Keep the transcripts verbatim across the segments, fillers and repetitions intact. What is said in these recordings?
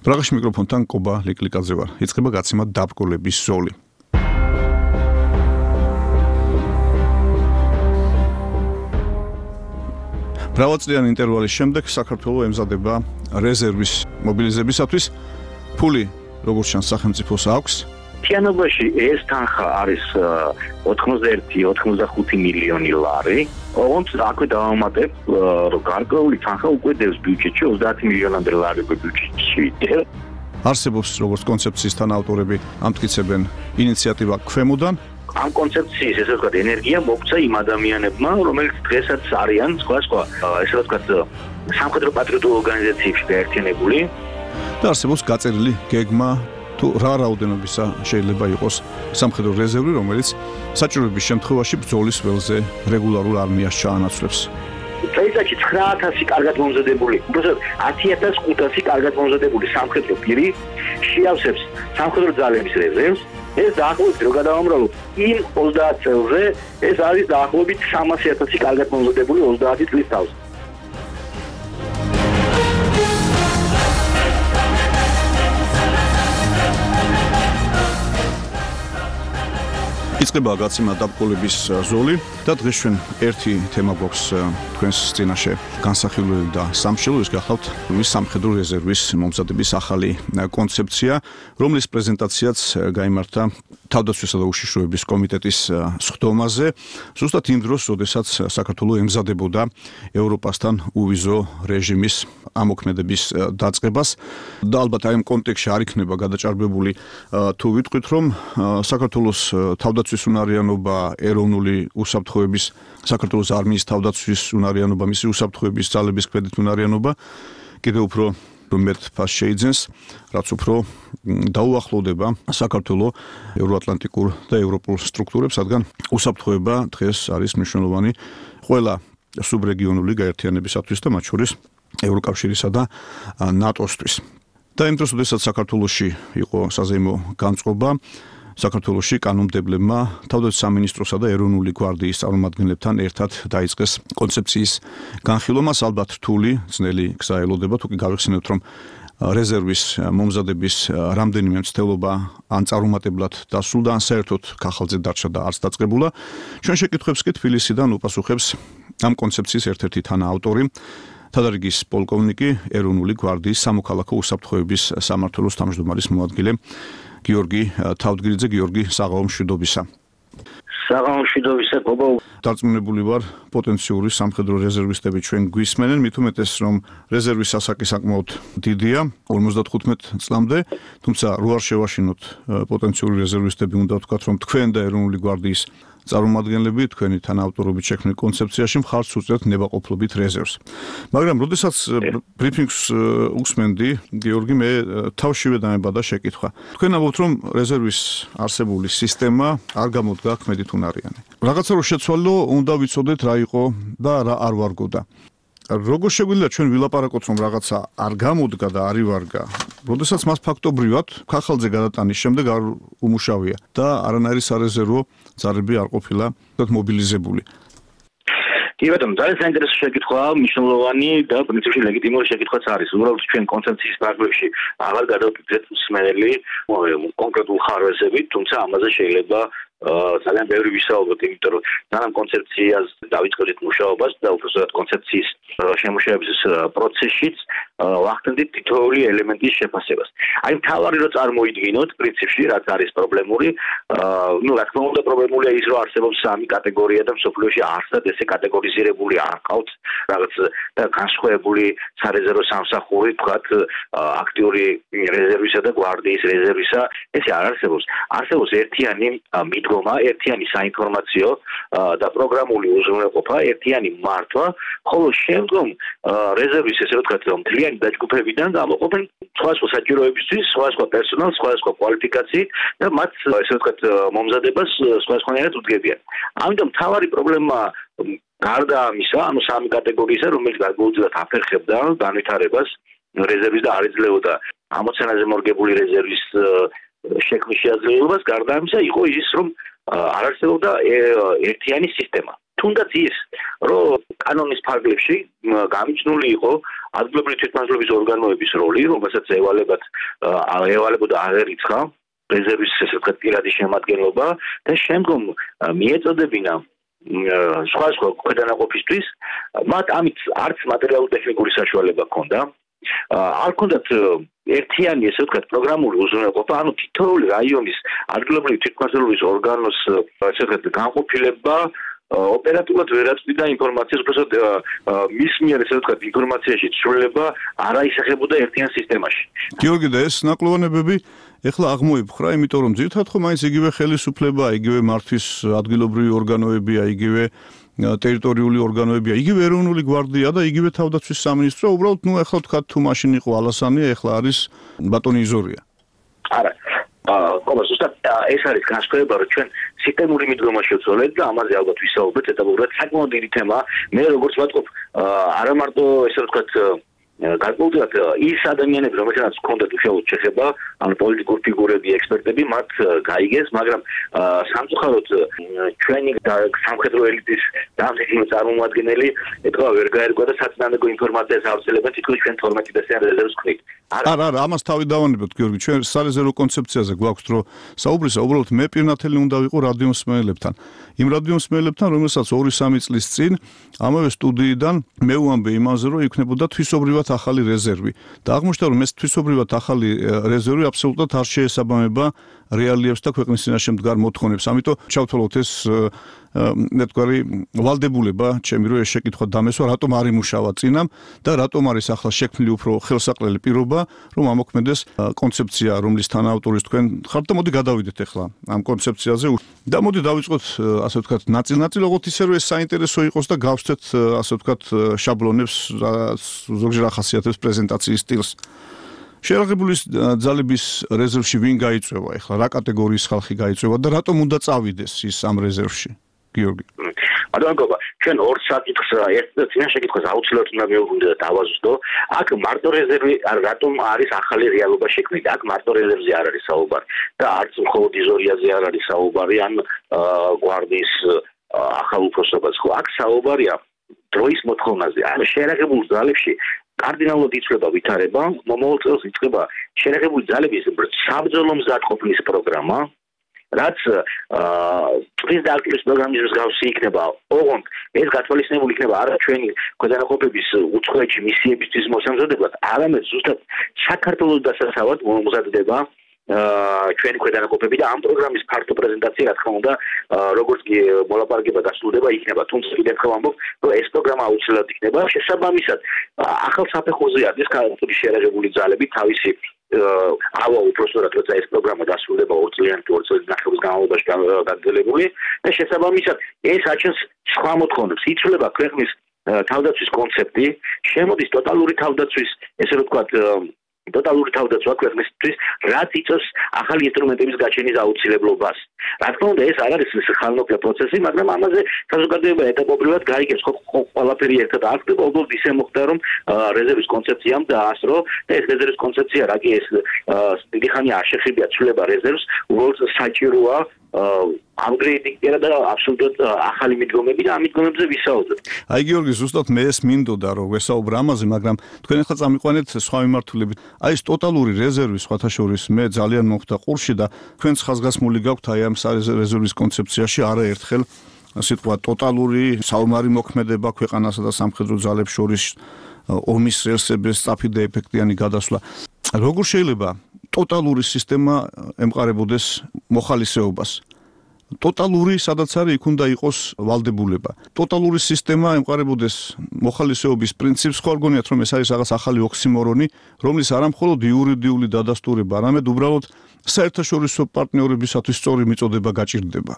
პრაღაში მიკროფონთან კობა ლიკლიკაძე ვარ. იწყება გაცემა დაბრკოლების ზოლი. მრავალწლიანი ინტერვალის შემდეგ საქართველოს ემზადება რეზერვის მობილიზებისათვის. ფული, როგორც ჩანს, სახელმწიფოს აქვს. მთლიანობაში ეს თანხა არის ოთხმოცდაერთი ოცდახუთი მილიონი ლარი. ოღონდ აქვე დავამატებ, რომ გარკვეული თანხა უკვე დევს ბიუჯეტში ოცდაათი მილიონამდე ლარი ბიუჯეტში. არსებობს როგორც კონცეფციის თანაავტორები ამტკიცებენ ინიციატივა ქვემოდან. ამ კონცეფციის ესე ვთქვათ ენერგია მოგცა იმ ადამიანებმა, რომელიც დღესაც არიან სხვა სხვა ესე ვთქვათ სამხედრო პატრიოტულ ორგანიზაციებში გაერთიანებული. და არსებობს გაწერილი გეგმა თუ რა რაოდენობისა შეიძლება იყოს სამხედრო რეზერვი, რომელიც საჭიროების შემთხვევაში ბრძოლის ველზე რეგულარულ არმიას ჩაანაცვლებს. წელიწადში ცხრა ათასი კარგად მომზადებული, უბრალოდ ათი ათას ხუთასი კარგად მომზადებული სამხედრო პირი შეავსებს სამხედრო ძალების რეზერვს. ეს დაახლოებით რო გადავამრავლოთ იმ ოცდაათ წელზე, ეს არის დაახლოებით სამასი ათასი კარგად მომზადებული ოცდაათი წლის თავს. იწყება გაცემა დაბრკოლების ზოლი და დღეს ჩვენ ერთი თემა გვაქვს თქვენს წინაშე განსახილველი და სამშელო, ის გახლავთ მის სამხედრო რეზერვის მომზადების ახალი კონცეფცია, რომლის პრეზენტაციაც გაიმართა თავდაცვისა და უშიშროების კომიტეტის სხდომაზე, ზუსტად იმ დროს, როდესაც საქართველოს ემზადებოდა ევროპასთან უვიზო რეჟიმის ამოქმედების დაწყებას და ალბათ აი ამ კონტექსტში არ იქნება გადაჭარბებული თუ ვიტყვით, რომ საქართველოს თავდაცვის უნარიანობა, ეროვნული უსაფრთხოების, საქართველოს არმიის თავდაცვის უნარიანობა, მისი უსაფრთხოების ძალების ქვედით უნარიანობა კიდევ უფრო მეტ ფასს შეიძენს, რაც უფრო დაუახლოვდება საქართველოს ევროატლანტიკურ და ევროპულ სტრუქტურებს, რადგან უსაფრთხოება დღეს არის მნიშვნელოვანი ყველა სუბრეგიონული გაერთიანებისათვის და მათ შორის ევროკავშირისა და ნატოსთვის. და იმ დროს, როდესაც საქართველოში იყო საზეიმო განწყობა, საქართველოში კანონმდებლებმა თავდაცვის სამინისტროსა და ეროვნული გვარდიის წარმომადგენლებთან ერთად დაიწყეს კონცეფციის განხილვა. მას ალბათ რთული, ძნელი გზა ელოდება, თუ კი გავიხსენებთ, რომ რეზერვის მომზადების რამდენიმე მცდელობა ან წარუმატებლად დასრულდა, ან საერთოდ ქახალზე დარჩა და არც დაწყებულა. ჩვენ შეკითხვებს კი თბილისიდან უპასუხებს ამ კონცეფციის ერთ-ერთი თანაავტორი, თადარიგის პოლკოვნიკი, ეროვნული გვარდიის სამოქალაქო უსაფრთხოების სამმართველოს თავმჯდომარის მოადგილე გიორგი თავდგირიძე. გიორგი, საღამო მშვიდობისა. საღამო მშვიდობისა, გობა. დარწმუნებული ვარ, პოტენციური სამხედრო რეზერვისტები ჩვენ გვისმენენ, მით უმეტეს, რომ რეზერვის ასაკი საკმაოდ დიდია, ორმოცდათხუთმეტ წლამდე, თუმცა რო არ შევაშინოთ პოტენციური რეზერვისტები, უნდა ვთქვათ, რომ თქვენ და ეროვნული გვარდიის წარმომადგენლები თქვენი თანაავტორობით შექმნილ კონცეფციაში მხარს უწევთ ნებაყოფლობით რეზერვს. მაგრამ როდესაც ბრიფინგს უსმენდი, გიორგი, მე თავშივე დამებადა შეკითხვა. თქვენ ამბობთ, რომ რეზერვის არსებული სისტემა არ გამოდგა ქმედით უნარიანი. რაღაცა რო შეცვალო, უნდა ვიცოდეთ რა იყო და რა არ ვარგოდა. როგორ შეგვიძლია ჩვენ ვილაპარაკოთ, რომ რაღაცა არ გამოდგა და არ ივარგა, როდესაც მას ფაქტობრივად ქახალზე გადატანის შემდეგ არ უმუშავია და არანაირი სარეზერვო ძალები არ ყოფილა მობილიზებული. კი ბატონო, ძალიან საინტერესო შეკითხვაა, მნიშვნელოვანი და პრინციპში ლეგიტიმური შეკითხვაც არის. უბრალოდ ჩვენ კონცეფციის პრაგმებში აღარ გადავდეთ მსმენელი კონკრეტულ ხარვეზებით, თუმცა ამაზე შეიძლება ძალიან ბევრი ვისაუბროთ, იმიტომ რომ ძალიან კონცეფციას დავიწყებთ მუშაობას და უბრალოდ კონცეფციის შემუშავების პროცესშიც ვახდენთ თითოეული ელემენტის შეფასებას. აი მთავარი რო წარმოიდგინოთ პრინციპში, რაც არის პრობლემური, ну, რა თქმა უნდა, პრობლემულია ის, რომ არსებობს სამი კატეგორია და მსოფლიოში არსად ესე კატეგორიზირებული არ ყავთ რაღაც განსხვავებული სარეზერვო სამსახური, თქვათ, აქტიური რეზერვისა და გვარდიის რეზერვისა, ესე არ არსებობს. არსებობს ერთიანი მიდგომა, ერთიანი საინფორმაციო და პროგრამული უზრუნველყოფა, ერთიანი მართვა, ხოლო შემდგომ რეზერვის ესე ვთქვათ, რომ მთლიანი დაჯგუფებიდან გამოყოფენ სხვადასხვა საჭიროებისთვის, სხვადასხვა პერსონალს, სხვადასხვა კვალიფიკაციით და მათ ესე ვთქვათ მომზადებას სხვადასხვანაირად უდგებიან. ამიტომ მთავარი პრობლემა გარდა ამისა, ანუ სამი კატეგორიისა, რომელიც გარკვეულწილად აფერხებდა განვითარებას რეზერვის და არ იძლეოდა ამოცანაზე მორგებული რეზერვის შექმნის შეაძლებლობას, გარდა ამისა იყო ის, რომ არ არსებობდა ერთიანი სისტემა. თუნდაც ის, რომ კანონის ფარგლებში გამიჯნული იყო ადგილობრივი თვითმმართველობის ორგანოების როლი, რომელსაც ევალებათ ევალებოდა არ ერიცხა რეზერვის ესე ვთქვათ პირადი შემადგენლობა და შემდგომ მიეწოდებინა სხვა სხვა ქვედანაყოფისთვის მათ ამით არც მატერიალურ-ტექნიკური საშუალება ჰქონდა არ ჰქონდათ ერთიანი ესე ვთქვათ პროგრამული უზრუნველყოფა ანუ თითოეული რაიონის ადგილობრივი თვითმმართველობის ორგანოს ესე ვთქვათ განყოფილება ოპერატიულად ვერ აწვდიდა ინფორმაციას, უბრალოდ მის მიერ ესე ვთქვათ ინფორმაციაში ცვლილება არ აისახებოდა ერთიან სისტემაში. გიორგი და ეს ნაკლოვანებები ეხლა აღმოიფხრა, იმიტომ რომ ძირითადად ხო მაინც იგივე ხელისუფლება, იგივე მართვის ადგილობრივი ორგანოებია, იგივე ტერიტორიული ორგანოებია, იგივე ეროვნული გვარდია და იგივე თავდაცვის სამინისტრო, უბრალოდ ნუ ეხლა ვთქვათ თუ მაშინ იყო ალასანია, ეხლა არის ბატონი იზორია. არა აა ზუსტად ეს არის განსხვავება რომ ჩვენ სისტემური მიდგომა შევცვალეთ და ამაზე ალბათ ვისაუბრეთ ეტაპობრივად საკმაოდ დიდი თემაა მე როგორც ვატყობ არა მარტო ესე ვთქვათ გარკვეულად ის ადამიანები რომელთაც ჰქონდათ უშუალოდ შეხება ან პოლიტიკური ფიგურები ექსპერტები მათ გაიგეს მაგრამ სამწუხაროდ ჩვენი სამხედრო ელიტის დამსახურებული წარმომადგენელი ეთქვა ვერ გაერგვა და საწინააღმდეგო ინფორმაციას ავრცელებენ თითქოს ჩვენ თორმეტი წესიან რეზერვს ქმნით არა არა ამას თავი დავანებოთ გიორგი ჩვენ სარეზერვო კონცეფციაზე გვაქვს რომ საუბრისა უბრალოდ მე პირნათელი უნდა ვიყო რადიომსმენელებთან იმ რადიომსმენელებთან რომელსაც ორი სამი წლის წინ ამავე სტუდიიდან მე ვამბე იმაზე რომ იქნებოდა თვისობრივად ახალი რეზერვი და აღმოჩნდა რომ ეს თვისობრივად ახალი რეზერვი აბსოლუტურად არ შეესაბამება რეალიებს და ქვეყნის წინაშე მდგარ მოთხოვნებს ამიტომ ჩავთვალოთ ეს ნეტკვარი ვალდებულება ჩემი რომ ეს შეკითხვა დამესვა რატომ არ იმუშავა წინამ და რატომ არის ახლა შექმნილი უფრო ხელსაყრელი პირობა რომ ამოქმედეს კონცეფცია რომლის თანაავტორის თქვენ ხართ და მოდი გადავიდეთ ახლა ამ კონცეფციაზე და მოდი დავიწყოთ ასე ვთქვათ ნაწილ-ნაწილ ოღონდ ისე რომ ეს საინტერესო იყოს და გავსცეთ ასე ვთქვათ შაბლონებს ზოგჯერ ახასიათებს პრეზენტაციის სტილს შეერაღებული ძალების რეზერვში ვინ გაიწვევა ახლა რა კატეგორიის ხალხი გაიწვევა და რატომ უნდა წავიდეს ის ამ რეზერვში გიორგი ბატონო ჩვენ ორ საკითხს ერთ წინა შეკითხვას აუცილებლად უნდა მივუღუნდე და დავაზუსტო აქ მარტო რეზერვი რატომ არის ახალი რეალობა შექმნილი აქ მარტო რეზერვზე არ არის საუბარი და არც მხოლოდ იზორიაზე არ არის საუბარი ან გვარდიის ახალ უფროსობას ხო აქ საუბარია დროის მოთხოვნაზე ან შეერაღებულ ძალებში კარდინალურად იცვლება ვითარება მომავალ წელს იწყება შეერაღებული ძალების საბრძოლო მზადყოფნის პროგრამა რაც ტრის დაარკვევის პროგრამის მსგავსი იქნება ოღონდ ეს გათვალისწინებული იქნება არა ჩვენი ქვედანაყოფების უცხოეთში მისიებისთვის მოსამზადებლად არამედ ზუსტად საქართველოს დასაცავად მომზადდება ჩვენი ქვედანაყოფები და ამ პროგრამის ფართო პრეზენტაცია რა თქმა უნდა როგორც კი მოლაპარაკება დასრულდება იქნება თუმცა კიდევ ერთხელ ვამბობ რომ ეს პროგრამა აუცილებლად იქნება შესაბამისად ახალ საფეხურზე არის ქართული შეერაღებული ძალები თავისი ავა უпроსტად როცა ეს პროგრამა დასრულდება ორ წლიანი თუ ორ წლის ნახევრის განმავლობაში გაგრძელებული და შესაბამისად ეს აჩენს სხვა მოთხოვნებს იცვლება ქვეყნის თავდაცვის კონცეფტი შემოდის ტოტალური თავდაცვის ესე რომ ვთქვათ ტოტალური თავდაცვა ქვეყნისთვის რაც იწევს ახალი ინსტრუმენტების გაჩენის აუცილებლობას რა თქმა უნდა ეს არ არის ხალხობრივი პროცესი მაგრამ ამაზე საზოგადოება ეტაპობრივად გაიგებს ხო ყველაფერი ერთად არ ხდება უბრალოდ ისე მოხდა რომ რეზერვის კონცეფციამ დაასრო და ეს რეზერვის კონცეფცია რა კი ეს დიდი ხანი არ შეხებია ცვლილება რეზერვს უბრალოდ საჭიროა upgrade-ი და აბსოლუტურად ახალი მიდგომები და ამ მიდგომებზე ვისაუბრებთ. აი გიორგი, ზუსტად მე ეს მინდოდა რომ ვესაუბრ ამაზე, მაგრამ თქვენ ახლა წამიყვანეთ სხვა მიმართულებით. აი ეს ტოტალური რეზერვი სხვათა შორის მე ძალიან მოხდა ყურში და თქვენც ხაზგასმული გაქვთ აი ამ რეზერვის კონცეფციაში არაერთხელ სიტყვა ტოტალური საომარი მოქმედება ქვეყანასა და სამხედრო ძალებს შორის ომის რელსების სწაფი და ეფექტიანი გადასვლა. როგორ შეიძლება ტოტალური სისტემა ემყარებოდეს მოხალისეობას? ტოტალური სადაც არის იქ უნდა იყოს ვალდებულება. ტოტალური სისტემა ემყარებოდეს მოხალისეობის პრინციპს, ხო არ გონიათ რომ ეს არის რაღაც ახალი ოქსიმორონი, რომლის არა მხოლოდ იურიდიული დადასტურება, არამედ უბრალოდ საერთაშორისო პარტნიორებისათვის სწორი მიწოდება გაჭირდება.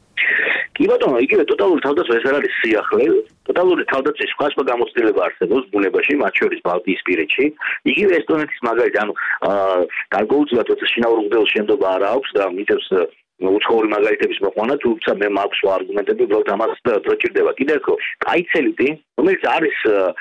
კი ბატონო, იგივე ტოტალური თავდაცვა ეს არ არის სიახლე. ტოტალური თავდაცვის სხვა სხვა გამოცდილება არსებობს ბუნებაში, მათ შორის ბალტიისპირეთში. იგივე ესტონეთის მაგალითი, ანუ გარკვეულწილად როცა შინაურ უგდელს შენდობა არ აქვს და მიწევს უცხოური მაგალითების მოყვანა, თუმცა მე მაქვს სხვა არგუმენტები, უბრალოდ ამას დროჭირდება. კიდევ ხო, კაიცელიტი, რომელიც არის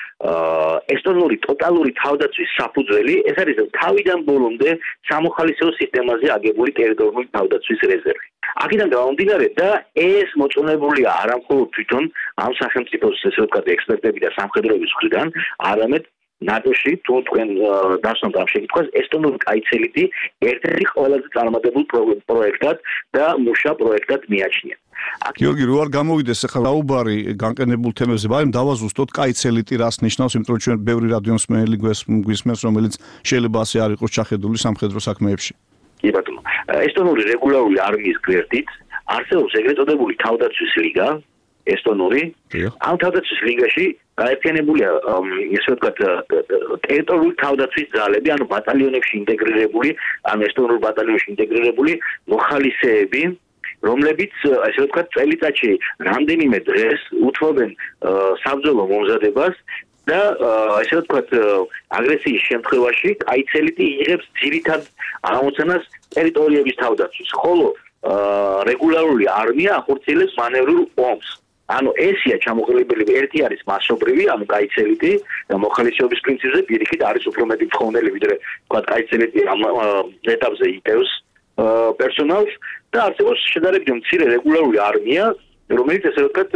ესტონური ტოტალური თავდაცვის საფუძველი, ეს არის თავიდან ბოლომდე სამოხალისეო სისტემაზე აგებული ტერიტორიული თავდაცვის რეზერვი. აქედან გამომდინარე და ეს მოწონებულია არა მხოლოდ თვითონ ამ სახელმწიფოს ესე ვთქვათ ექსპერტები და სამხედროების მხრიდან, არამედ ნატოში თუ თქვენ დასვამთ ამ შეკითხვას, ესტონური კაიცელიტი ერთ-ერთი ყველაზე წარმატებულ პროექტად და მუშა პროექტად მიაჩნია. გიორგი, რო არ გამოვიდეს ახლა საუბარი განყენებულ თემებზე, მაგრამ დავაზუსტოთ კაიცელიტი რას ნიშნავს, იმიტომ რომ ჩვენ ბევრი რადიოსმენელი გვისმენს, რომელიც შეიძლება ასე არ იყოს ჩახედული სამხედრო საქმეებში. კი ბატონო, ესტონური რეგულარული არმიის გვერდით არსებობს ეგრეთ წოდებული თავდაცვის ლიგა, ესტონური. ამ თავდაცვის ლიგაში გაერთიანებულია, ესე ვთქვათ, ტერიტორიული თავდაცვის ძალები, ანუ ბატალიონებში ინტეგრირებული, ანუ ესტონურ ბატალიონში ინტეგრირებული მოხალისეები, რომლებიც, ესე ვთქვათ, წელიწადში რამდენიმე დღეს უთმობენ საბრძოლო მომზადებას და ესე ვთქვათ, აგრესიის შემთხვევაში კაიცელიტი იღებს ძირითად აღმოცენას ტერიტორიების თავდაცვის, ხოლო რეგულარული არმია ახორციელებს მანევრულ ომს. ანუ ესია ჩამოყალიბებული, ერთი არის მასობრივი, ანუ კაიცელიტი და მოხალისეობის პრინციპზე პირიქით არის უფრო მეტი მთხოვნელი, ვიდრე თქვა კაიცელიტი ამ ეტაპზე იტევს პერსონალს და არსებობს შედარებით მცირე რეგულარული არმია, რომელიც ესე ვთქვათ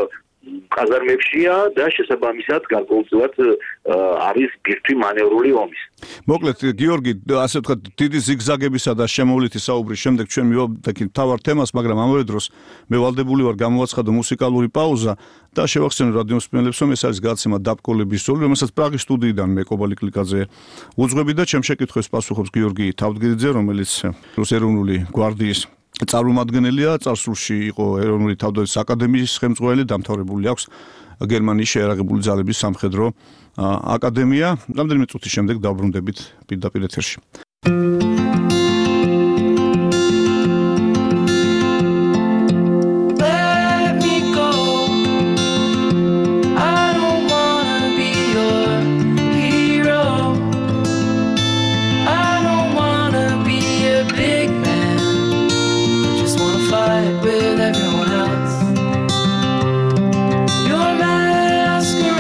ყაზარმებშია და შესაბამისად გარკვეულწილად არის ბირთვი მანევრული ომის. მოკლედ, გიორგი, ასე ვთქვათ, დიდი ზიგზაგებისა და შემოვლითი საუბრის შემდეგ ჩვენ მივდექით თავარ თემას, მაგრამ ამავე დროს მე ვალდებული ვარ გამოვაცხადო მუსიკალური პაუზა და შევახსენო რადიოსმენელებს, რომ ეს არის გადაცემა დაბკოლების ზოლი, რომელსაც პრაღის სტუდიიდან მე კობალი კლიკაძე უძღვები და ჩემ შეკითხვებს პასუხობს გიორგი თავდგირიძე, რომელიც ეროვნული გვარდიის წარმომადგენელია, წარსულში იყო ეროვნული თავდაცვის აკადემიის ხელმძღვანელი, დამთავრებული აქვს გერმანიის შეიარაღებული ძალების სამხედრო აკადემია. რამდენიმე წუთის შემდეგ დავბრუნდებით პირდაპირ ეთერში.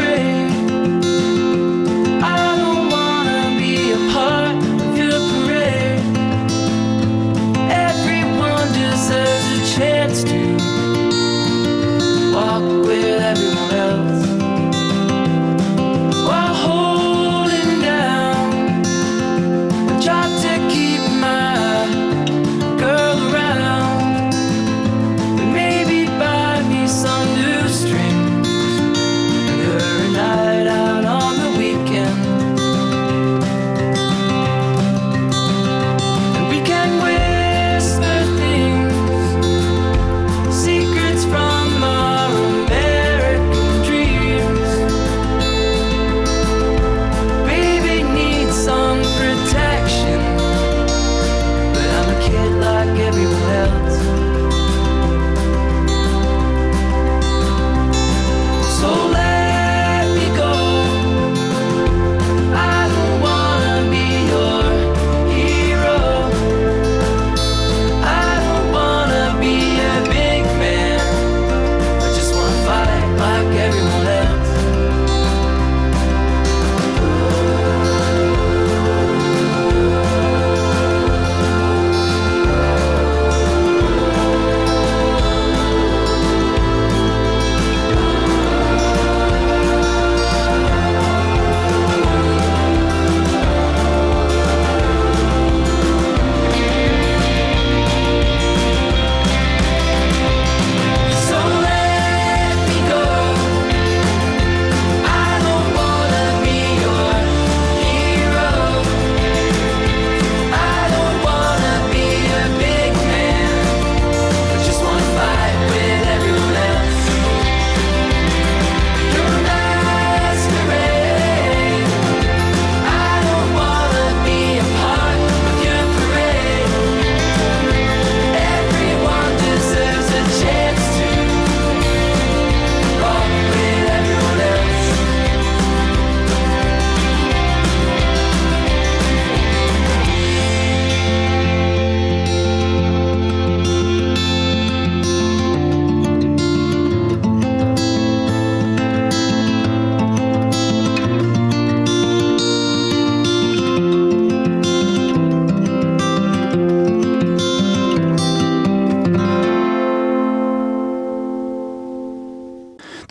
Parade.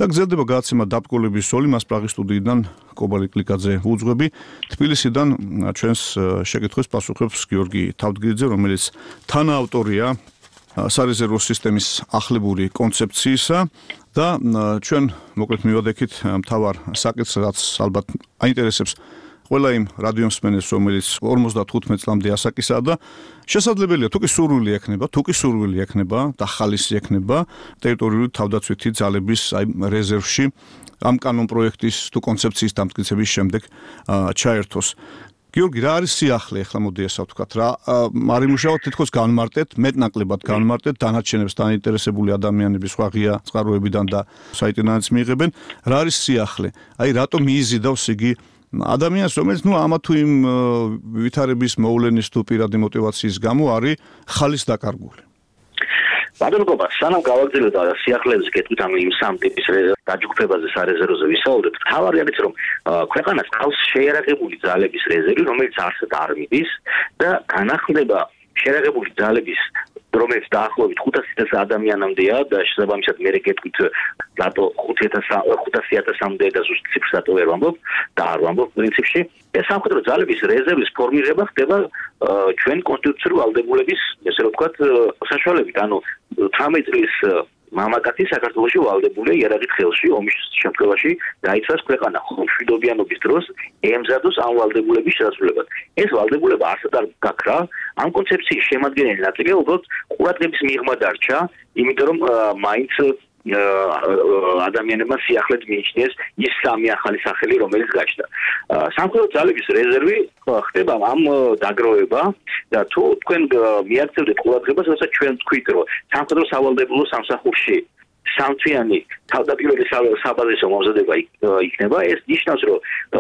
გრძელდება გადაცემა დაბკოლების სოლი, მას პრაღის სტუდიიდან კობალი კლიკაძე უძღვები. თბილისიდან ჩვენს შეკითხვას პასუხობს გიორგი თავდგირიძე, რომელიც თანაავტორია სარეზერვო სისტემის ახლებური კონცეფციისა და ჩვენ მოკლედ მივადექით მთავარ საკითხს, რაც ალბათ აინტერესებს ყველა იმ რადიო მსმენელს, რომელიც ორმოცდათხუთმეტ წლამდე ასაკისაა და შესაძლებელია თუ კი სურვილი ექნება, თუ კი სურვილი ექნება და ხალისი ექნება ტერიტორიული თავდაცვითი ძალების აი რეზერვში ამ კანონ პროექტის თუ კონცეფციის დამტკიცების შემდეგ ჩაერთოს. გიორგი, რა არის სიახლე, ახლა მოდი ესა ვთქვათ, რა არიმუშაოთ თითქოს განმარტეთ, მეტნაკლებად განმარტეთ დანარჩენებს დაინტერესებული ადამიანების სხვა ღია წყაროებიდან და საიტიდანაც მიიღებენ, რა არის სიახლე? აი რატომ მიიზიდავს იგი ადამიანს, რომელიც ნუ ამა თუ იმ ვითარების მოვლენის თუ პირადი мотиваციის გამო არის ხალის დაკარგული. ბატონობა, სანამ გავაგრძელებ და სიახლეებს გეტყვით ამ იმ სამ ტიპის დაჯგუფებაზე სარეზერვოზე ვისაუბრეთ, თავარი არის რომ ქვეყანას ყავს შეიარაღებული ძალების რეზერვი, რომელიც არსად არ მიდის და განახლდება შეიარაღებული ძალების რომელიც დაახლოებით ხუთასი ათასი ადამიანამდეა და შესაბამისად მე გეტყვით რატო ხუთასი ათასამდე და ზუსტ ციფრს რატო ვერ ვამბობ და არ ვამბობ პრინციპში ეს სამხედრო ძალების რეზერვის ფორმირება ხდება ჩვენ კონსტიტუციური ვალდებულების ესე რომ ვთქვათ საშუალებით ანუ თერთმეტ წლის მამაკაცი საქართველოში ვალდებულია იარაღით ხელში ომის შემთხვევაში დაიცვას ქვეყანა მშვიდობიანობის დროს ემზადოს ამ ვალდებულების შესრულებას ეს ვალდებულება არსად არ გაქრა ამ კონცეფციის შემადგენელი ნაწილი უბრალოდ ყურადღების მიღმა დარჩა იმიტომ რომ მაინც ადამიანებმა სიახლედ მიიჩნიეს ის სამი ახალი სახელი რომელიც გაჩნდა სამხედრო ძალების რეზერვი ხდება ამ დაგროვება და თუ თქვენ მიაქცევდეთ ყურადღებას რასაც ჩვენ ვთქვით რომ სამხედრო სავალდებულო სამსახურში სამთვიანი თავდაპირველი საბაზისო მომზადება იქნება ეს ნიშნავს რომ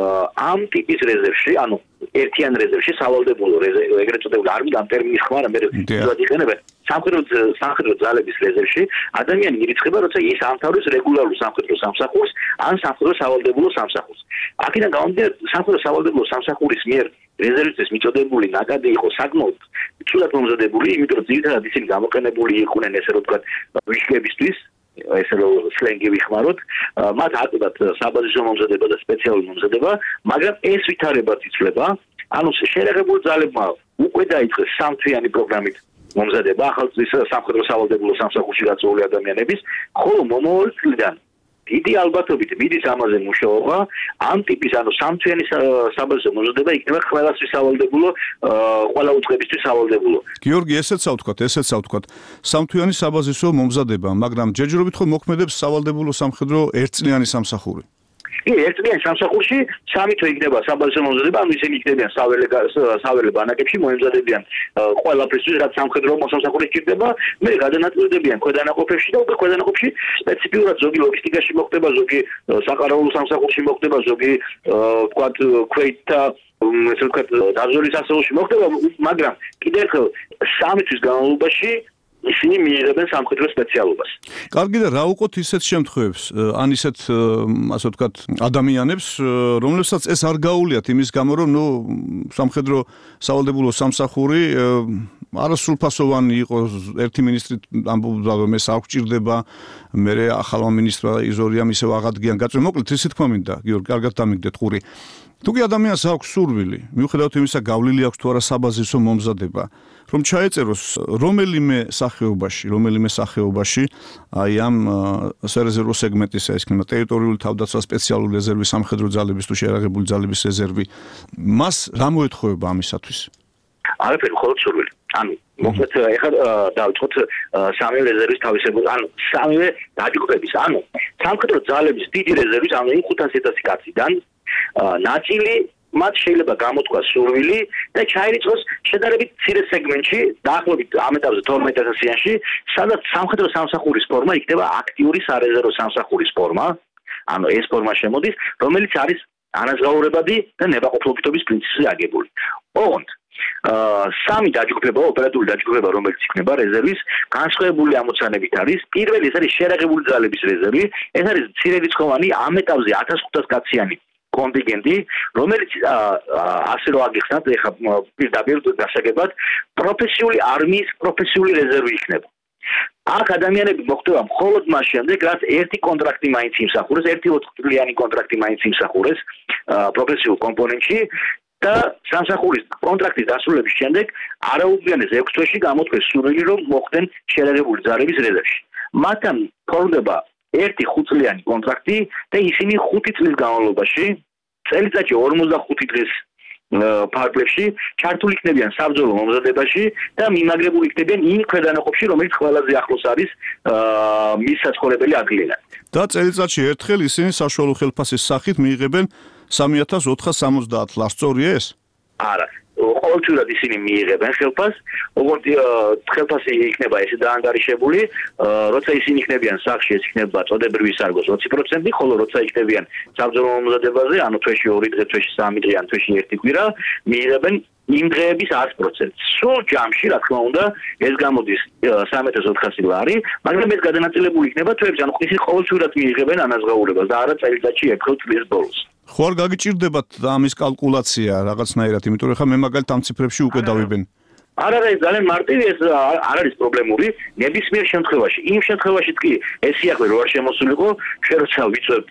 ამ ტიპის რეზერვში ანუ ერთიან რეზერვში სავალდებულო რეზერვი ეგრეთ წოდებული არ მიდამ ტერმინის ხმარა მე ვიდად იყენებენ სამხედრო სამხედრო ძალების რეზერვში ადამიანი ირიცხება როცა ის ამთავრებს რეგულარულ სამხედრო სამსახურს ან სამხედრო სავალდებულო სამსახურს აქედან გამომდინარე სამხედრო სავალდებულო სამსახურის მიერ რეზერვისტის მიწოდებული ნაკადი იყო საკმაოდ ცუდად მომზადებული იმიტომ რომ ძირითადად ისინი გამოყენებული იყვნენ ესე რომ ვთქვათ ვიშლებისთვის ესე რომ სლენგი ვიხმაროთ მათ აკეთებთ საბაზისო მომზადება და სპეციალური მომზადება მაგრამ ეს ვითარებაც იცვლება ანუ შეერაღებულ ძალებმა უკვე დაიწყეს სამთვიანი პროგრამით მომზადება ახალწლის სამხედრო სავალდებულო სამსახურში გაწეული ადამიანების ხოლო მომავალ წლიდან დიდი ალბათობით მიდის ამაზე მუშაობა ამ ტიპის ანუ სამთვიანი საბაზისო მომზადება იქნება ყველასთვის სავალდებულო ყველა უწყებისთვის სავალდებულო გიორგი ესეცა ვთქვათ ესეცა ვთქვათ სამთვიანი საბაზისო მომზადება მაგრამ ჯერჯერობით ხო მოქმედებს სავალდებულო სამხედრო ერთწლიანი სამსახური კი ერთწლიანი სამსახურში სამი თვე იქნება საბაზისო მომზადება ანუ ისინი იქნებიან საველე საველე ბანაკებში მოემზადებიან ყველაფრისთვის რაც სამხედრო მოსამსახური სჭირდება მე გადანაწილდებიან ქვედანაყოფებში და უკვე ქვედანაყოფში სპეციფიურად ზოგი ლოგისტიკაში მოხდება ზოგი საყარაულო სამსახურში მოხდება ზოგი ვთქვათ ქვეითთა ესე ვთქვათ დაზვერვის ასეულში მოხდება მაგრამ კიდევ ერთხელ სამი თვის განმავლობაში ისინი მიიღებენ სამხედრო სპეციალობას. კარგი და რა უყოთ ისეთ შემთხვევებს, ან ისეთ ასე ვთქვათ ადამიანებს, რომლებსაც ეს არ გაუვლიათ იმის გამო, რომ ნუ სამხედრო სავალდებულო სამსახური არასრულფასოვანი იყო, ერთი მინისტრი ამბობდა, რომ ეს არ გჭირდება, მერე ახალმა მინისტრმა იზორიამ ისევ აღადგიან გაწვე. მოკლედ ისე თქვა მინდა, გიორგი, კარგად დამიგდეთ ყური. თუ კი ადამიანს აქვს სურვილი, მიუხედავად იმისა, გავლილი აქვს თუ არა საბაზისო მომზადება, რომ ჩაეწეროს რომელიმე სახეობაში, რომელიმე სახეობაში, აი ამ სარეზერვო სეგმენტისა, ეს იქნება ტერიტორიული თავდაცვა, სპეციალური რეზერვი, სამხედრო ძალების თუ შეიარაღებული ძალების რეზერვი, მას რა მოეთხოვება ამისათვის? არაფერი, მხოლოდ სურვილი. ანუ მოკლედ ეხლა დავიწყოთ სამი რეზერვის თავისებური, ანუ სამივე დაჯგუფების, ანუ სამხედრო ძალების დიდი რეზერვის, ანუ იმ ხუთასი ათასი კაციდან ნაწილი მათ შეიძლება გამოთქვას სურვილი და ჩაირიცხოს შედარებით მცირე სეგმენტში, დაახლოებით ამ ეტაპზე თორმეტ ათასიანში, სადაც სამხედრო სამსახურის ფორმა იქნება აქტიური სარეზერვო სამსახურის ფორმა, ანუ ეს ფორმა შემოდის, რომელიც არის ანაზღაურებადი და ნებაყოფლობითობის პრინციპზე აგებული. ოღონდ სამი დაჯგუფება, ოპერატიული დაჯგუფება, რომელიც იქნება რეზერვის, განსხვავებული ამოცანებით არის. პირველი ეს არის შეიარაღებული ძალების რეზერვი, ეს არის მცირერიცხოვანი ამ ეტაპზე ათას ხუთას კაციანი კონტინგენტი, რომელიც ასე რომ აგიხსნათ, ეხლა პირდაპირ გასაგებად პროფესიული არმიის პროფესიული რეზერვი იქნება. აქ ადამიანები მოხდება მხოლოდ მას შემდეგ, რაც ერთი კონტრაქტი მაინც იმსახურეს, ერთი ოთხწლიანი კონტრაქტი მაინც იმსახურეს პროფესიულ კომპონენტში და სამსახურის კონტრაქტის დასრულების შემდეგ არაუკლიანეს ექვს თვეში გამოთქვეს სურვილი, რომ მოხდნენ შერაგებული ძალების რეზერვში. მათთან ფორმდება ერთი ხუთწლიანი კონტრაქტი და ისინი ხუთი წლის განმავლობაში წელიწადში ორმოცდახუთი დღის ფარგლებში ჩართული იქნებიან საბრძოლო მომზადებაში და მიმაგრებული იქნებიან იმ ქვედანაყოფში, რომელიც ყველაზე ახლოს არის მის საცხოვრებელი ადგილიდან. და წელიწადში ერთხელ ისინი საშუალო ხელფასის სახით მიიღებენ სამი ათას ოთხას სამოცდაათ ლარს, სწორია ეს? არა. ყოველთვიურად ისინი მიიღებენ ხელფასს, ოღონდ ხელფასი იქნება ესე დაანგარიშებული, როცა ისინი იქნებიან სახლში, ეს იქნება წოდებრივი სარგოს ოცი პროცენტი, ხოლო როცა იქნებიან საბრძოლო მომზადებაზე, ანუ თვეში ორი დღე, თვეში სამი დღე, ან თვეში ერთი კვირა, მიიღებენ იმ დღეების ათი პროცენტი. სულ ჯამში, რა თქმა უნდა, ეს გამოდის სამი ათას ოთხასი ლარი, მაგრამ ეს გადანაწილებული იქნება თვეებში, ანუ ისინი ყოველთვიურად მიიღებენ ანაზღაურებას და არა წელიწადში ერთხელ წლის ბოლოს. ხო არ გაგიჭირდებათ ამის კალკულაცია რაღაცნაირად, იმიტომ რომ ხა მე მაგალითად ამ ციფრებში უკვე დავიბენ. არა, ეს ძალიან მარტივი, ეს არ არის პრობლემური, ნებისმიერ შემთხვევაში. იმ შემთხვევაშიც კი ეს სიახლე რო არ შემოსულიყო, ჩვენ როცა ვიწვევთ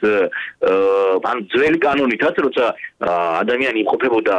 ან ძველი კანონითაც, როცა ადამიანი იმყოფებოდა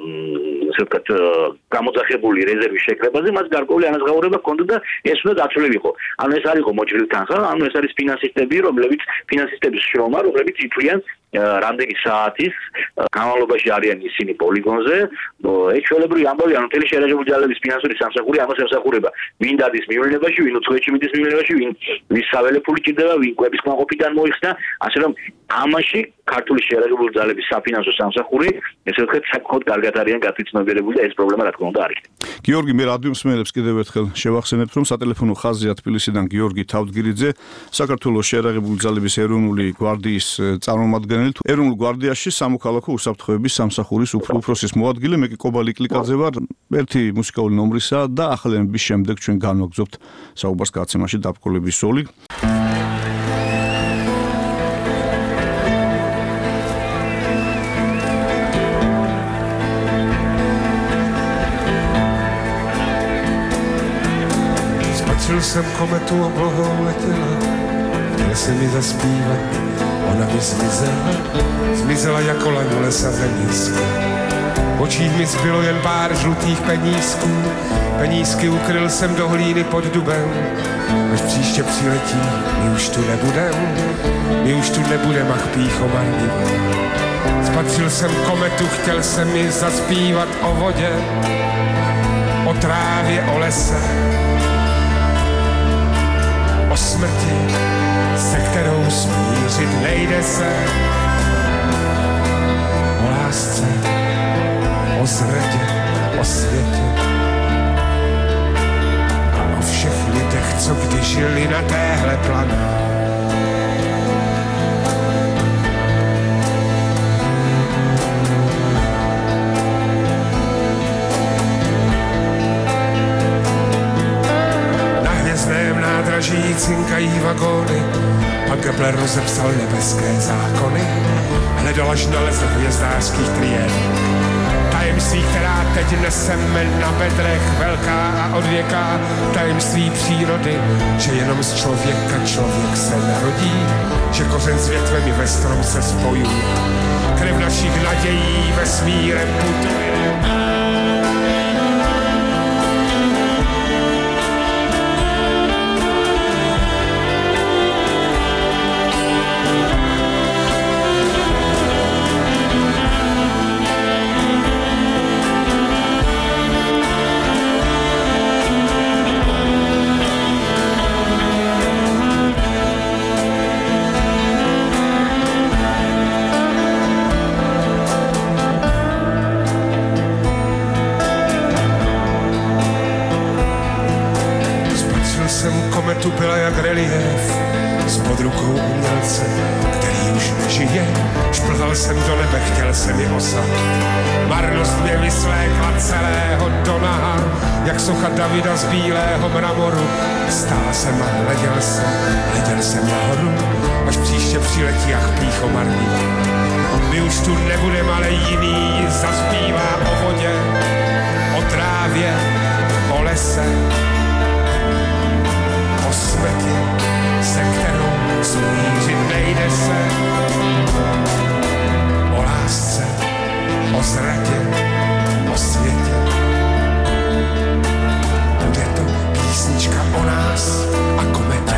ასე ვთქვათ, გამოძახებული რეზერვის შეკრებაზე, მას გარკვეული ანაზღაურება ჰქონდა და ეს უნდა დაცვლებიყო. ანუ ეს არ იყო მოჭრილი თანხა, ანუ ეს არის ფინანსისტები, რომლებიც ფინანსისტების შრომა, რომლებიც იწვიან რამდენი საათის განმავლობაში არიან ისინი პოლიგონზე. ეს ჩვეულებრივი ამბავი, ანუ მთელი შერაგებული ძალების ფინანსური სამსახური ამას ემსახურება. ვინ დადის მივლინებაში, ვინ უცხოეთში მიდის მივლინებაში, ვინ ვის საველე ფული ჭირდება, ვინ კვების კმაყოფიდან მოიხსნა, ასე რომ ამაში ქართული შერაგებული ძალების საფინანსო სამსახური, ესე ვთქვათ, საკმაოდ კარგად არიან გათვითცნობიერებული და ეს პრობლემა რა თქმა უნდა არ იქნება. გიორგი, მე რადიო მსმენელებს კიდევ ერთხელ შევახსენებთ, რომ სატელეფონო ხაზია თბილისიდან გიორგი თავდგირიძე, საქართველოს შერაგებული ძალების ეროვნული გვარდიის წარმომადგენელი, ეროვნულ გვარდიაში სამოქალაქო უსაფრთხოების სამსახურის უფროსის მოადგილე, მე კი კობალი კლიკაძე ვარ, ერთი მუსიკალური ნომრისა და ახალენების შემდეგ ჩვენ განვაგრძობთ საუბარს გაცემაში დაბრკოლების სოლი. Spatřil jsem kometu, oblohou letěla, chtěl jsem mi zaspívat, ona mi zmizela, zmizela jako laň v lesa zenízku. V očích mi zbylo jen pár žlutých penízků, penízky ukryl jsem do hlíny pod dubem, až příště přiletí, my už tu nebudem, my už tu nebudem, ach pýcho marnivé. Spatřil jsem kometu, chtěl jsem mi zaspívat o vodě, o trávě, o lese, o smrti, se kterou smířit nejde se, o lásce, o zradě, o světě a o všech lidech, co kdy žili na téhle planetě. Nádraží cinkají vagóny, pan Kepler rozepsal nebeské zákony, hledal až nalezl hvězdářských tried. Tajemství, která teď neseme na bedrech, velká a odvěká, tajemství přírody, že jenom z člověka člověk se narodí, že kořen s větvemi ve strom se spojují, krev našich nadějí vesmírem putuje. Tu byla jak relief spod rukou umělce, který už nežije. Šplhal jsem do nebe, chtěl jsem ji osat. Marnost mě vyslékla celého do naha, jak socha Davida z bílého mramoru. Stál jsem a hleděl jsem, hleděl jsem nahoru, až příště přiletí, ach pýcho marnivá. My už tu nebudeme, ale jiný zaspívá o vodě, o trávě, o lese, o smrti, se kterou smířit nejde se. O lásce, o zradě, o světě. Bude to písnička o nás a kometě.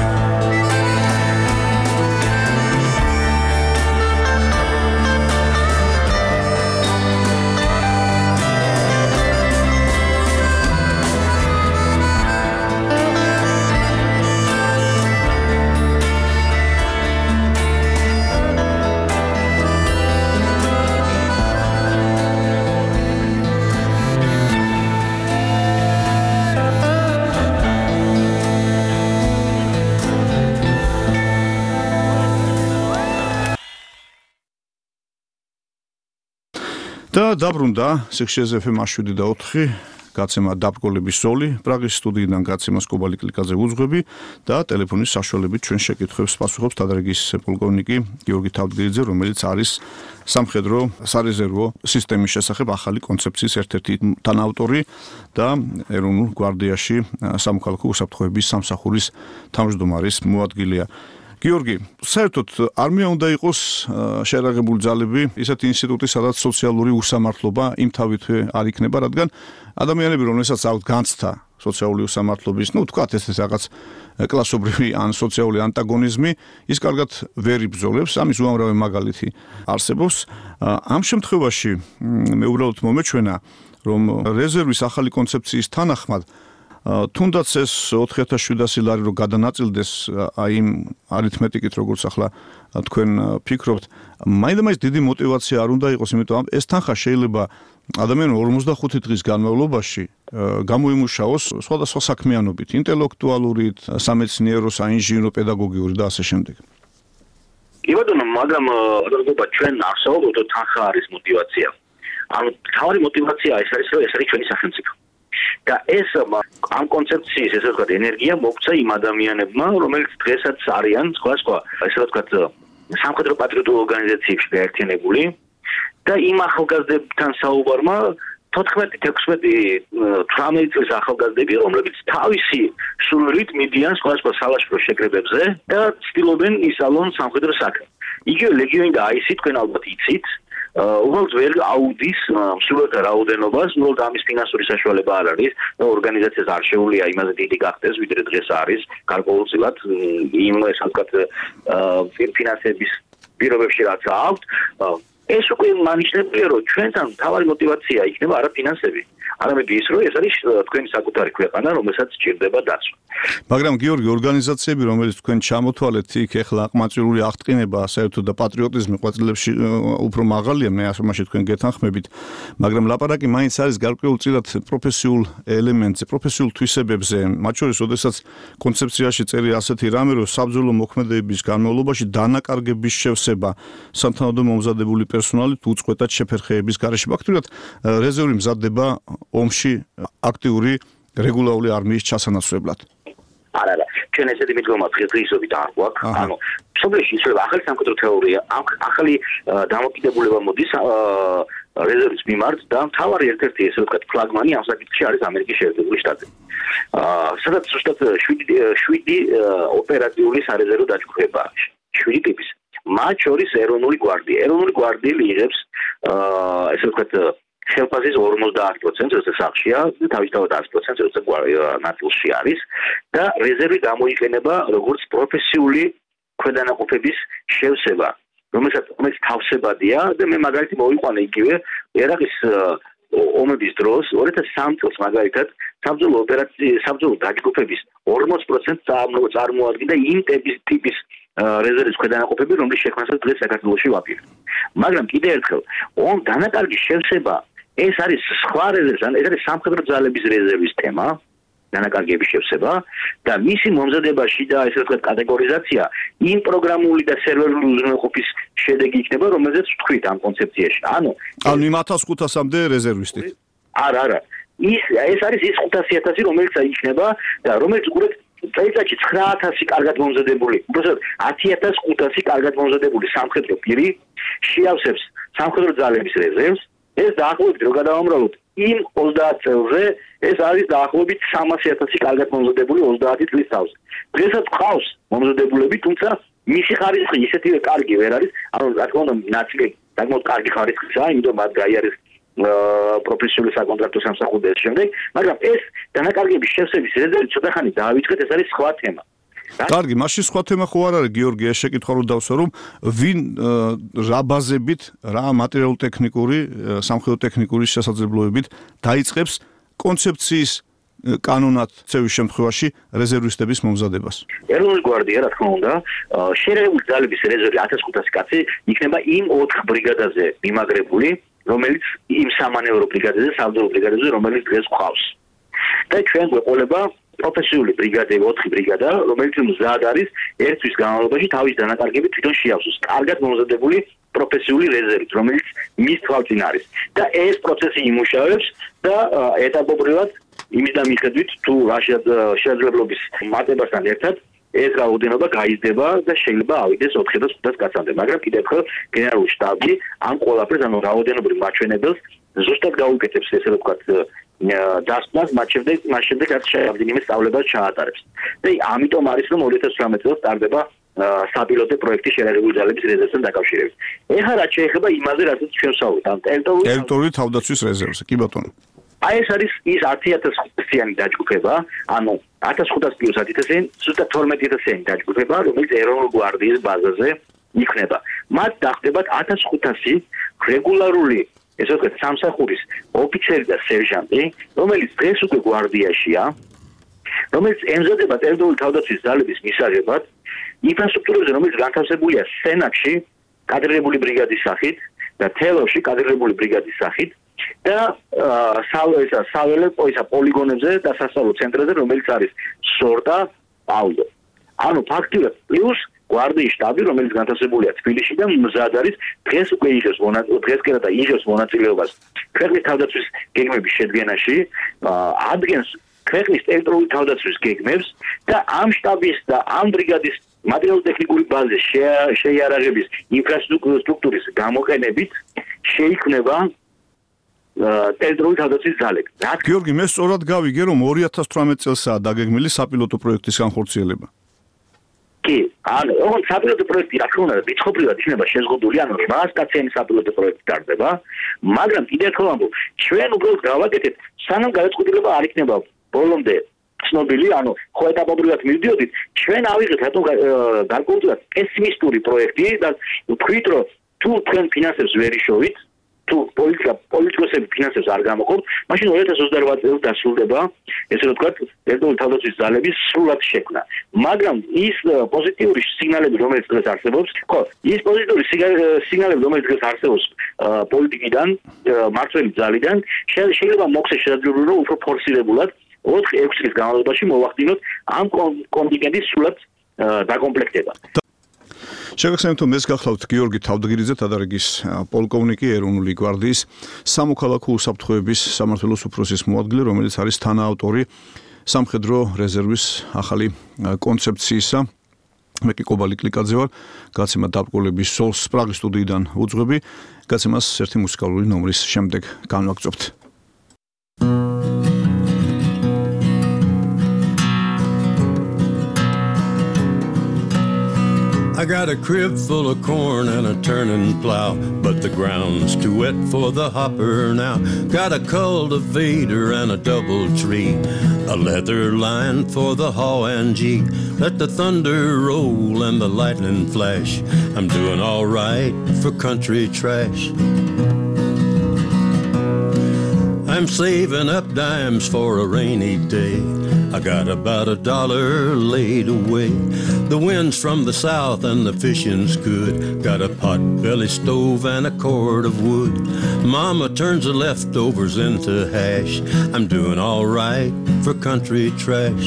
და დაბრუნდა სიხშირეზე ეფ ემ შვიდი და ოთხი გაცემა დაბრკოლების სოლი პრაღის სტუდიიდან გაცემას კობალი კლიკაზე უძღვები და ტელეფონის საშუალებით ჩვენ შეკითხვებს პასუხობს დადრეგის პოლკოვნიკი გიორგი თავდგირიძე, რომელიც არის სამხედრო სარეზერვო სისტემის შესახებ ახალი კონცეფციის ერთ-ერთი თანაავტორი და ეროვნულ გვარდიაში სამოქალაქო უსაფრთხოების სამსახურის თავმჯდომარის მოადგილეა. გიორგი, საერთოდ არმია უნდა იყოს შეერაღებული ძალები, ისეთი ინსტიტუტი, სადაც სოციალური უსამართლობა იმთავითვე არ იქნება, რადგან ადამიანები, რომელსაც აქვთ განცდა სოციალური უსამართლობის, ну, თქვათ ეს რაღაც კლასობრივი ან სოციალური ანტაგონიზმი, ის კარგად ვერ იბრძოლებს, ამის უამრავი მაგალითი არსებობს. ამ შემთხვევაში მე უბრალოდ მომეჩვენა, რომ რეზერვის ახალი კონცეფციის თანახმად თუნდაც ეს ოთხი ათას შვიდასი ლარი რო გადანაწილდეს აი იმ არითმეტიკით როგორც ახლა თქვენ ფიქრობთ, მაინდა-მაინც დიდი мотиваცია არ უნდა იყოს, იმიტომ ეს თანხა შეიძლება ადამიანმა ორმოცდახუთი დღის განმავლობაში გამოიმუშაოს სხვადასხვა საქმიანობით, ინტელექტუალურით, სამეცნიერო, საინჟინრო, პედაგოგიური და ასე შემდეგ. კი ბატონო, მაგრამ ალბათ ჩვენ არსაუბრობთ, რომ თანხა არის мотиваცია. ანუ თავი мотиваცია ეს არის, რომ ეს არის ჩვენი სახელმწიფო. და ეს ამ კონცეფციის ესე ვთქვათ ენერგია მოგცა იმ ადამიანებმა, რომელიც დღესაც არიან სხვა სხვა ესე ვთქვათ სამხედრო პატრიოტულ ორგანიზაციებში გაერთიანებული და იმ ახალგაზრდებთან საუბარმა თოთხმეტი, ექვსმეტი, თვრამეტი წლის ახალგაზრდები, რომლებიც თავისი სურვილით მიდიან სხვა სხვა სალაშქრო შეკრებებზე და ცდილობენ ისალონ სამხედრო საქმე. იგივე ლეგიონი და აისი თქვენ ალბათ იცით. უბრალოდ ვერ აუდის მსურველთა რაოდენობას, უბრალოდ ამის ფინანსური საშუალება არ არის და ორგანიზაციას არ შეუძლია იმაზე დიდი გახდეს, ვიდრე დღეს არის, გარკვეულწილად იმ ესე ვთქვათ ფინანსების პირობებში რაც აქვთ. ეს უკვე მანიშნებია, რომ ჩვენთან თავარი мотиваცია იქნება არა ფინანსები, არამედ ის, რომ ეს არის თქვენი საკუთარი ქვეყანა, რომელსაც სჭირდება დაცვა. მაგრამ გიორგი, ორგანიზაციები, რომელიც თქვენ ჩამოთვალეთ იქ, ეხლა აკმაწერული აღტკინება, საერთოდ და პატრიოტიზმი ყვაწილებში უფრო მაღალია, მე ამაში თქვენ გეთანხმებით, მაგრამ ლაპარაკი მაინც არის გარკვეულწილად პროფესიულ ელემენტზე, პროფესიულ თვისებებზე, მათ შორის, როდესაც კონცეფციაში წერია ასეთი რამე, რომ საბრძოლო მოქმედებების განმავლობაში დანაკარგების შევსება სათანადო მომზადებული პერსონალით უწყვეტად შეფერხების გარეშე. ფაქტობრივად რეზერვი მზადდება ომში აქტიური რეგულარული არმიის ჩასანაცვლებლად. არა, არა, ჩვენ ესეთი მიდგომა დღესდღეობით არ გვაქვს. ანუ სოფლიოში ისევ ახალი სამხედრო თეორია, ახალი დამოკიდებულება მოდის რეზერვის მიმართ და მთავარი ერთ-ერთი ესე ვთქვათ ფლაგმანი ამ საკითხში არის ამერიკის შეერთებული შტატები. სადაც ზუსტად შვიდი ოპერატიული სარეზერვო დაჯგუფება, შვიდი ტიპის. მათ შორის ეროვნული გვარდია. ეროვნული გვარდიელი იღებს ესე ვთქვათ ხელფასის ორმოცდაათ პროცენტს, როცა სახლშია, თავისთავად ათი პროცენტს, როცა ნაწილში არის და რეზერვი გამოიყენება როგორც პროფესიული ქვედანაყოფების შევსება, რომელსაც რომელიც თავსებადია და მე მაგალითი მოვიყვანე იგივე ერაყის ომების დროს ორი ათას სამი წელს მაგალითად საბრძოლო ოპერაციის საბრძოლო დაჯგუფების ორმოც პროცენტს წარმოადგენდა იმ ტიპის რეზერვის ქვედანაყოფები, რომლის შექმნასაც დღეს საქართველოში ვაპირებთ. მაგრამ კიდევ ერთხელ, ომ დანაკარგის შევსება ეს არის სხვა რეზერვის, ეს არის სამხედრო ძალების რეზერვის თემა, დანაკარგების შევსება და მისი მომზადებაში და ესე ვთქვათ კატეგორიზაცია იმ პროგრამული და სერვერული უზრუნველყოფის შედეგი იქნება, რომელზეც ვთქვით ამ კონცეფციაში. ანუ ანუ იმ ათას ხუთასამდე რეზერვისტი. არა, არა. ის ეს არის ის ხუთასი ათასი, რომელიც აიჩნება და რომელიც უყურეთ წელიწადში ცხრა ათასი კარგად მომზადებული, უბრალოდ ათი ათას ხუთასი კარგად მომზადებული სამხედრო პირი შეავსებს სამხედრო ძალების რეზერვს. ეს დაახლოებით რო გადავამრავლოთ იმ ოცდაათ წელზე ეს არის დაახლოებით სამასი ათასი კარგად მომზადებული ოცდაათი წლის თავზე. დღესაც ყავს მომზადებულები, თუმცა მისი ხარისხი ისეთივე კარგი ვერ არის, ანუ რა თქმა უნდა ნაწილი საკმაოდ კარგი ხარისხია, იმიტომ მათ გაიარეს პროფესიული საკონტრაქტო სამსახური და ამ შემდეგ, მაგრამ ეს დანაკარგების შევსების რეზერვი ცოტა ხანი დაავიწყეთ, ეს არის სხვა თემა. კარგი, მაშინ სხვა თემა ხო არ არის, გიორგი, ეს შეკითხვა რო დავსვა, რომ ვინ რა ბაზებით, რა მატერიალურ-ტექნიკური, სამხედრო-ტექნიკური შესაძლებლობებით დაიწყებს კონცეფციის კანონად წევის შემთხვევაში რეზერვისტების მომზადებას. ეროვნული გვარდია, რა თქმა უნდა, შერეული ძალების რეზერვი ათას ხუთასი კაცი იქნება იმ ოთხ ბრიგადაზე მიმაგრებული, რომელიც იმ სამანევრო ბრიგადაზე, საბრძოლო ბრიგადაზე, რომელიც დღეს ყავს. და ჩვენ გვეყოლება პროფესიული ბრიგადა, ოთხი ბრიგადა, რომელიც მზად არის ერთ თვის განმავლობაში თავის დანაკარგებით თვითონ შეავსოს. კარგად მომზადებული პროფესიული რეზერვით, რომელიც მის თვალწინ არის. და ეს პროცესი იმუშავებს და ეტაპობრივად იმის და მიხედვით თუ რა შესაძლებლობის მატებასთან ერთად ეს რაოდენობა გაიზრდება და შეიძლება ავიდეს ოთხიდან ხუთას კაცამდე, მაგრამ კიდევ ხო გენერალური შტაბი ამ ყველაფერს, ანუ რაოდენობრივ მაჩვენებელს ზუსტად გაუკეთებს, ესე რომ ვთქვათ, დასწრას მათ შემდეგ მას შემდეგ რაც რამდენიმე სწავლებას ჩაატარებს. და ამიტომ არის რომ ორი ათას ოცდაათი წელს სტარდება საპილოტო პროექტი შერეული ძალების რეზერვთან დაკავშირებით. ეხლა რაც შეეხება იმაზე, რასაც ჩვენ ვსაუბრობთ, ამ ტერიტორიული ტერიტორიული თავდაცვის რეზერვზე, კი ბატონო. აი ეს არის ის ათი ათას ხუთასიანი დაჯგუფება, ანუ ათას ხუთასი პლუს ათი ათასიანი, ზუსტად თორმეტი ათასიანი დაჯგუფება, რომელიც ეროვნული გვარდიის ბაზაზე იქნება. მათ დახვდებათ ათას ხუთასი რეგულარული, ესე ვთქვათ, სამსახურის ოფიცერი და სერჟანტი, რომელიც დღეს უკვე გვარდიაშია, რომელიც ემზადება ტერიტორიული თავდაცვის ძალების მისაღებად, ინფრასტრუქტურაზე, რომელიც განთავსებულია სენაკში, კადრირებული ბრიგადის სახით და თელავში კადრირებული ბრიგადის სახით და საველე პოლიგონებზე და სასწავლო ცენტრებზე, რომელიც არის სორტა, პავლო. ანუ ფაქტიურად პლუს გვარდიის შტაბი, რომელიც განთავსებულია თბილისში და მზად არის დღეს უკვე იღებს დღეს კიდე და იღებს მონაწილეობას ქვეყნის თავდაცვის გეგმების შედგენაში, ადგენს ქვეყნის ტერიტორიული თავდაცვის გეგმებს და ამ შტაბის და ამ ბრიგადის მატერიალურ-ტექნიკური ბაზის შეიარაღების ინფრასტრუქტურის გამოყენებით შეიქმნება ტერიტორიული თავდაცვის ძალები. გიორგი, მე სწორად გავიგე, რომ ორი ათას თვრამეტი წელსაა დაგეგმილი საპილოტო პროექტის განხორციელება. კი, ანუ ოღონდ საპილოტო პროექტი რა თქმა უნდა რიცხობრივად იქნება შეზღუდული, ანუ რვას კაციანი საპილოტო პროექტი ტარდება, მაგრამ კიდევ ერთხელ ვამბობ, ჩვენ უბრალოდ გავაკეთეთ, სანამ გადაწყვეტილება არ იქნება ბოლომდე ცნობილი, ანუ ხო ეტაპობრივად მივდიოდით, ჩვენ ავიღეთ რატომ გარკვეულწილად პესიმისტური პროექტი და ვთქვით, რომ თუ თქვენ ფინანსებს ვერ იშოვით, თუ პოლიტიკა პოლიტიკოსები ფინანსებს არ გამოყოფთ, მაშინ ორი ათას ოცდაოთხ წელს დასრულდება, ესე რომ ვთქვათ, ტერიტორიული თავდაცვის ძალების სრულად შექმნა. მაგრამ ის პოზიტიური სიგნალები, რომელიც დღეს არსებობს, ხო, ის პოზიტიური სიგნალები, რომელიც დღეს არსებობს პოლიტიკიდან, მმართველი ძალიდან, შეიძლება მოხდეს შესაძლებელი, რომ უფრო ფორსირებულად ოთხ ექვსი წლის განმავლობაში მოვახდინოთ ამ კონტინგენტის სრულად დაკომპლექტება. შეგახსენებთ, რომ ეს გახლავთ გიორგი თავდგირიძე, თადარიგის პოლკოვნიკი, ეროვნული გვარდიის სამოქალაქო უსაფრთხოების სამმართველოს უფროსის მოადგილე, რომელიც არის თანაავტორი სამხედრო რეზერვის ახალი კონცეფციისა. მე კი კობალი კლიკაძე ვარ, გაცემა დაბრკოლების სოლს პრაღის სტუდიიდან უძღვები, გაცემას ერთი მუსიკალური ნომრის შემდეგ განვაგრძობთ. I got a crib full of corn and a turning plow, but the ground's too wet for the hopper now. Got a cultivator and a double tree, a leather line for the haw and gee. Let the thunder roll and the lightning flash. I'm doing all right for country trash. I'm saving up dimes for a rainy day. I got about a dollar laid away. The wind's from the south and the fishing's good. Got a pot-belly stove and a cord of wood. Mama turns the leftovers into hash. I'm doing all right for country trash.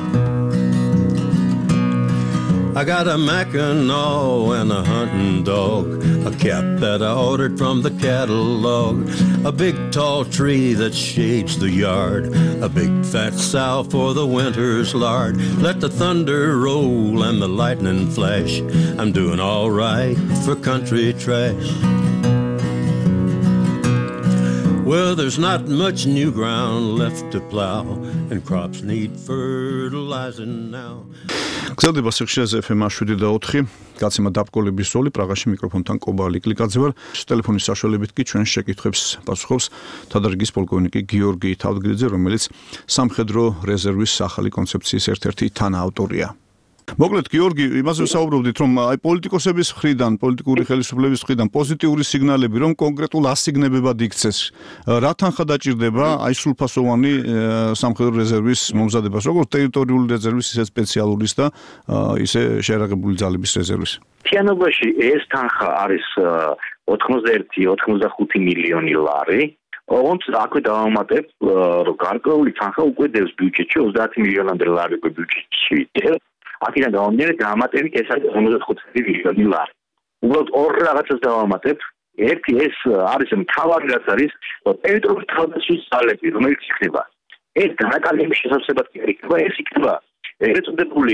I got a Mackinaw and a hunting dog, a cap that I ordered from the catalog, a big tall tree that shades the yard, a big fat sow for the winter's lard. Let the thunder roll and the lightning flash. I'm doing all right for country trash. Well, there's not much new ground left to plow, and crops need fertilizing now. გზადდება სიხშირეზე ეფ ემ შვიდი და ოთხი, გაცემა დაბკოლების ზოლი, პრაღაში მიკროფონთან კობალი კლიკაძე ვარ. ტელეფონის საშუალებით კი ჩვენ შეკითხვებს პასუხობს თადარიგის პოლკოვნიკი გიორგი თავდგრიძე, რომელიც სამხედრო რეზერვის ახალი კონცეფციის ერთ-ერთი თანაავტორია. მოკლედ გიორგი, იმაზე ვსაუბრობდით, რომ აი პოლიტიკოსების მხრიდან, პოლიტიკური ხელისუფლების მხრიდან პოზიტიური სიგნალები, რომ კონკრეტულ ასიგნებებად იქცეს. რა თანხა დაჭირდება აი სრულფასოვანი სამხედრო რეზერვის მომზადებას, როგორც ტერიტორიული რეზერვის, ისე სპეციალურის და ისე შეიარაღებული ძალების რეზერვის. თიანობაში ეს თანხა არის ოთხმოცდაერთი ოცდახუთი მილიონი ლარი. ოღონდ აქვე დავამატებ, რომ გარკვეული თანხა უკვე დევს ბიუჯეტში ოცდაათი მილიონამდე ლარი უკვე ბიუჯეტში დევს. აქედან გამომდინარე დაამატებით ეს არის ორმოცდახუთი მილიონი ლარი. უბრალოდ ორ რაღაცას დავამატებ. ერთი ეს არის მთავარი რაც არის ტერიტორიული თავდაცვის ძალები, რომელიც იქნება. ეს განაკარგების შესაძლებლად კი არ იქნება, ეს იქნება ეგრეთ წოდებული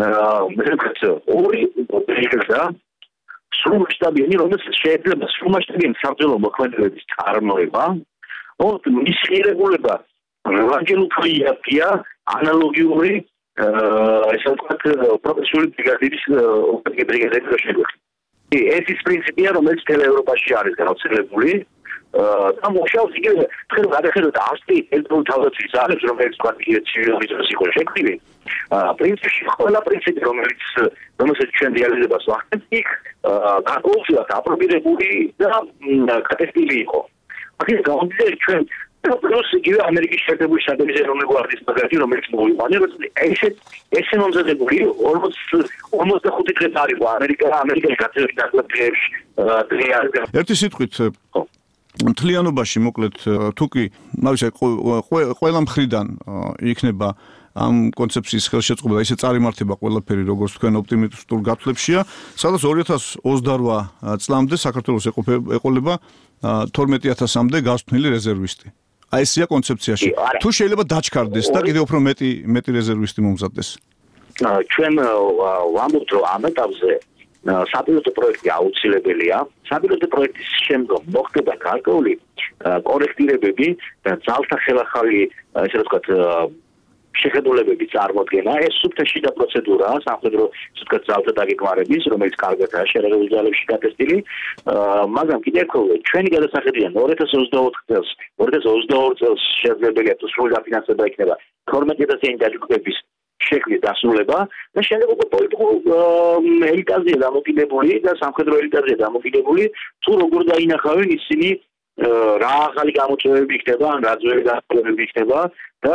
ორი ოპერაცია სრულმასშტაბიანი, რომელსაც შეიძლება სრულმასშტაბიანი საბრძოლო მოქმედებების წარმოება, ოღონდ მისი ღირებულება რანჯელ უფრო იაფია ანალოგიური ესე ვთქვათ პროფესიული ბრიგადირის ბრიგადირის შეგვიძლია. ეს ის პრინციპია, რომელიც მთელ ევროპაში არის გავრცელებული. და მოშავს იგივე თქვენ გადახედოთ ავსტრიის ეროვნულ თავდაცვის ძალებს, რომელიც თქვათ იგივე ცივილიზაციის იყო შექმნილი. პრინციპში ყველა პრინციპი, რომელიც რომელსაც ჩვენ რეალიზებას ვახდენთ, იქ განსაკუთრებით აპრობირებული და კატესტილი იყო. აქეთ გამომდინარე ჩვენ plus იგივე ამერიკის შეერთებული შტატების ეროვნული გვარდიის მაგალითი, რომელიც მოვიყვანეთ, ესე ესე მომზადებული ორმოცდახუთი დღე დაიყო ამერიკა ამერიკის გაწევრი დაგლებში დღე ერთი სიტყვით მთლიანობაში მოკლედ თუ კი ნავისე ყველა მხრიდან იქნება ამ კონცეფციის ხელშეწყობა და ისე წარიმართება ყველაფერი როგორც თქვენ ოპტიმისტურ გათვლებშია, სადაც ორი ათას ოცდაოთხ წლამდე საქართველოს ეყოლება თორმეტი ათასამდე გასვთნილი რეზერვისტი. აი ესია კონცეფციაში. თუ შეიძლება დაჩქარდეს და კიდევ უფრო მეტი მეტი რეზერვისტი მომზადდეს. ჩვენ ვამბობთ, რომ ამ ეტაპზე საპილოტო პროექტი აუცილებელია. საპილოტო პროექტის შემდგომ მოხდება გარკვეული კორექტირებები და ძალთა ხელახალი, ესე ვთქვათ, შეხედულებები წარმოქმნა. ეს სუფთაშიდა პროცედურაა სამხედრო სიტყვით ძალთა დაგეგმარების, რომელიც კარგადაა შეერაღებული ძალებში გატესტილი. მაგრამ კიდევ ერთხელ ჩვენი გადასახედიდან ორი ათას ოცდაოთხ წელს, ორი ათას ოცდაორი წელს შეძლებელია თუ სრული დაფინანსება იქნება თორმეტი ათასიანი დაჯგუფების შექმნის დასრულება და შემდეგ უკვე პოლიტიკურ ელიტაზეა დამოკიდებული და სამხედრო ელიტაზეა დამოკიდებული თუ როგორ დაინახავენ ისინი რა ახალი გამოწვევები იქნება, რა ძველი გამოწვევები იქნება და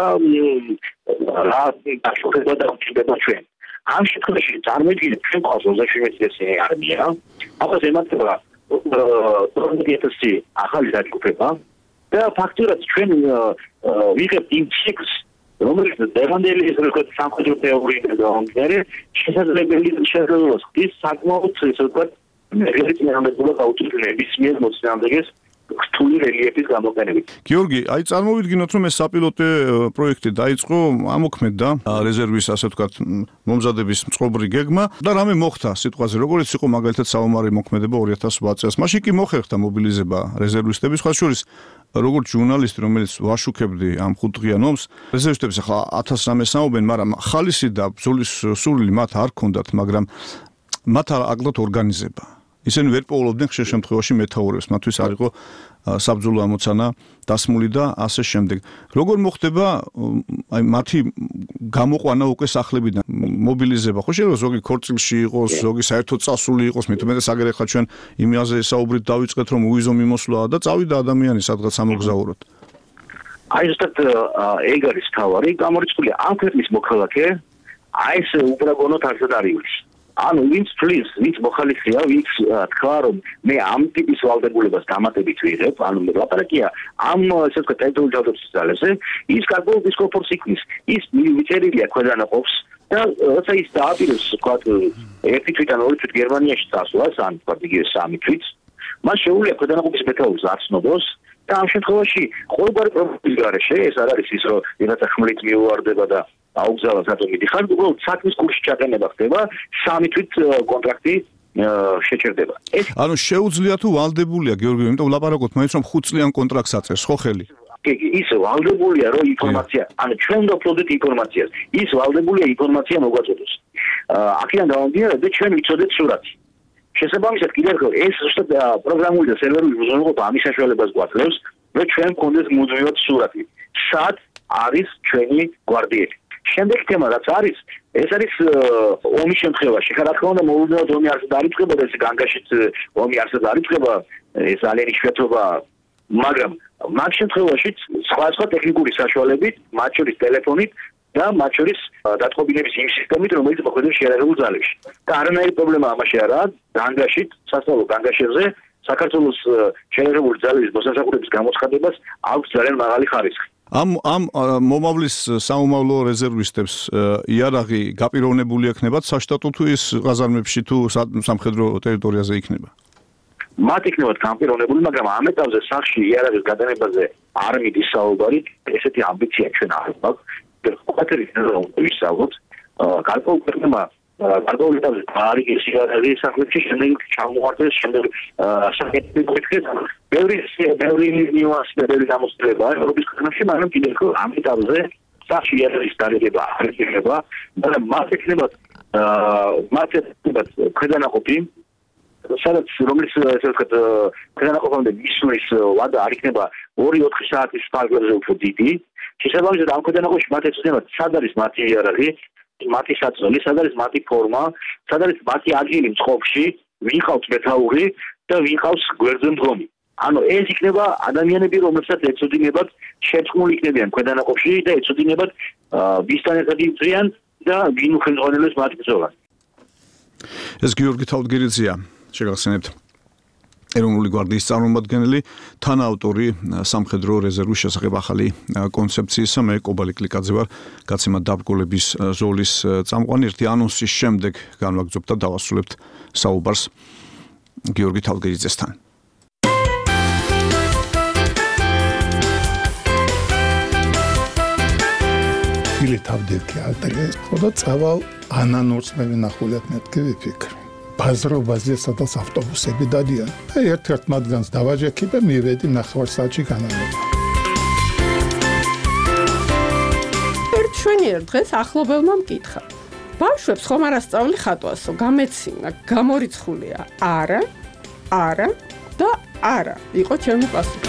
რა დაშოქება და უჩნდება ჩვენ. ამ შემთხვევაში წარმოიდგინეთ ჩვენ ყავს ოცდაშვიდმეტი წესიანი არმია, ახლა ემართება თორმეტი ათასი ახალი დაჯგუფება და ფაქტურად ჩვენ ვიღებთ იმ ციკლს, რომელიც დღევანდელი ესე ვთქვათ სამხედრო თეორიიდან გამომდინარე შესაძლებელი შესაძლებლობას ხდის საკმაოდ ესე ვთქვათ რეგულირებულ აუტილების მიერ მოწინააღმდეგეს რთული რელიეფის გამოყენებით. გიორგი, აი წარმოვიდგინოთ, რომ ეს საპილოტო პროექტი დაიწყო, ამოქმედა რეზერვის, ასე ვთქვათ, მომზადების მწყობრი გეგმა და რამე მოხდა სიტყვაზე, როგორც იყო მაგალითად საომარი მოქმედება ორი ათას ოთხ წელს. მაშინ კი მოხერხდა მობილიზება რეზერვისტების, სხვა შორის როგორც ჟურნალისტი, რომელიც ვაშუქებდი ამ ხუთდღიან ომს, რეზერვისტებს ახლა ათას რამეს ამობენ, მაგრამ ხალისი და ბრძოლის სურვილი მათ არ ჰქონდათ, მაგრამ მათ აკლდათ ორგანიზება. ისინი ვერ პოულობდნენ ხშირ შემთხვევაში მეთაურებს, მათთვის არ იყო საბრძოლო ამოცანა დასმული და ასე შემდეგ. როგორ მოხდება აი მათი გამოყვანა უკვე სახლებიდან, მობილიზება, ხო შეიძლება ზოგი ქორწილში იყოს, ზოგი საერთოდ წასული იყოს, მით უმეტეს აგერ ახლა ჩვენ იმაზე საუბრით დავიწყეთ, რომ უიზო მიმოსვლაა და წავიდა ადამიანი სადღაც ამოგზაუროთ. აი ზუსტად ეგ არის თავარი, გამორიცხულია ამ ქვეყნის მოქალაქე, აი ეს უბრალოდ არსად არ ივლის. ანუ ვინც ფლის, ვინც მოხალისეა, ვინც თქვა რომ მე ამ ტიპის ვალდებულებას დამატებით ვიღებ, ანუ ლაპარაკია ამ ესე ვთქვათ ტერიტორიული თავდაცვის ძალებზე, ის გარკვეულ დისკომფორტს იქნის. ის მიწერილია ქვედანაყოფს და როცა ის დააპირებს ვთქვათ ერთი თვითონ ორი თვით გერმანიაში წასვლას, ან ვთქვათ იგივე სამი თვით, მას შეუძლია ქვედანაყოფის მეთაურს არ ცნობს და ამ შემთხვევაში ყოველგვარი პრობლემის გარეშე ეს არ არის ის რომ ვიღაცა ხმლით მიუვარდება და აუგზავნოს რატომ მიდიხარ, უბრალოდ საქმის კურსში ჩატანება ხდება, სამი თვით კონტრაქტი შეჭერდება. ეს ანუ შეუძლია თუ ვალდებულია გიორგი, იმიტომ ვლაპარაკობთ მაინც რომ ხუთ წლიან კონტრაქტს აწერს, ხო ხელი? ის ვალდებულია რომ ინფორმაცია, ანუ ჩვენ დავფლოდეთ ინფორმაციას. ის ვალდებულია ინფორმაცია მოგვაწოდოს. აქედან გამომდინარე, ჩვენ ვიცოდეთ სურათი. შესაბამისად, კიდევ ერთხელ ეს ზუსტად პროგრამული და სერვერული უზრუნველყოფა ამის საშუალებას გვაძლევს, რომ ჩვენ გქონდეს მუდმივად სურათი. სად არის ჩვენი გვარდიელი? შემდეგი თემა რაც არის, ეს არის ომის შემთხვევაში. ხა რა თქმა უნდა, მოულოდნელად ომი არ დაიწყება და ეს განგაშით ომი არ დაიწყება, ეს ძალიან იშვიათობა, მაგრამ მაგ შემთხვევაში სხვა სხვა ტექნიკური საშუალებით, მათ შორის ტელეფონით და მათ შორის დათყობინების იმ სისტემით, რომელიც მოქმედებს შეიარაღებულ ძალებში. და არანაირი პრობლემა ამაში არაა, განგაშით, სასწავლო განგაშებზე საქართველოს შეიარაღებული ძალების მოსამსახურების გამოცხადებას აქვს ძალიან მაღალი ხარისხი. ამ ამ მომავლის საომავლო რეზერვისტებს იარაღი გაპიროვნებული ექნებათ საშტატო თუ ის ყაზარმებში თუ სამხედრო ტერიტორიაზე იქნება? მათ იქნებათ გაპიროვნებული, მაგრამ ამ ეტაპზე სახში იარაღის გადანებაზე არ მიდის საუბარი, ესეთი ამბიცია ჩვენ არ გვაქვს. ყოველთვის ვისაუბროთ, გარკვეულ ქვეყნებმა გარკვეულ ეტაპზე დაარიგეს იარაღი სახლებში, შემდეგ ჩამოყარდეს, შემდეგ საკეთებო იქნება. ბევრი ბევრი ნიუანსი და ბევრი გამოსწრება ევროპის ქვეყნებში, მაგრამ კიდევ ამ ეტაპზე სახში იარაღის დარიგება არ იქნება, მაგრამ მათ იქნებათ მათ იქნებათ ქვედანაყოფი, სადაც რომელიც ესე ვთქვათ ქვედანაყოფამდე მისვლის ვადა არ იქნება ორი ოთხი საათის ფარგლებზე უფრო დიდი. შესაბამისად ამ ქვედანაყოფში მათ ეცნებათ სად არის მათი იარაღი, მათი საწოლი, სად არის მათი ფორმა, სად არის მათი ადგილი მწყობში, ვინ ყავს მეთაური და ვინ ყავს გვერდზე მდგომი. ანუ ეს იქნება ადამიანები, რომლებსაც ეცოდინებათ, შერწყმული იქნებიან ქვედანაყოფში და ეცოდინებათ ვისთან ერთად იწვიან და ვინ უხელმძღვანელებს მათ ბრძოლას. ეს გიორგი თავდგირიძეა, შეგახსენებთ. ეროვნული გვარდიის წარმომადგენელი, თანაავტორი სამხედრო რეზერვის შესახებ ახალი კონცეფციისა, მე კობალი კლიკაძე ვარ, გაცემა დაბრკოლების ზოლის წამყვანი. ერთი ანონსის შემდეგ განვაგრძობთ და დავასრულებთ საუბარს გიორგი თავდგირიძესთან. Ili თავდირქი ალტერი, ხოდა წავალ ანანურს მე ვინახულებ მეთქი ვიფიქრე. ბაზრობაზე სადაც ავტობუსები დადიან. და ერთ-ერთ მათგანს დავაჯექი და მივედი ნახევარ საათში განალობა. ერთ შვენიერ დღეს ახლობელმა მკითხა. ბავშვებს ხომ არ ასწავლი ხატვასო, გამეცინა, გამორიცხულია? არა, არა და არა. იყო ჩემი პასუხი.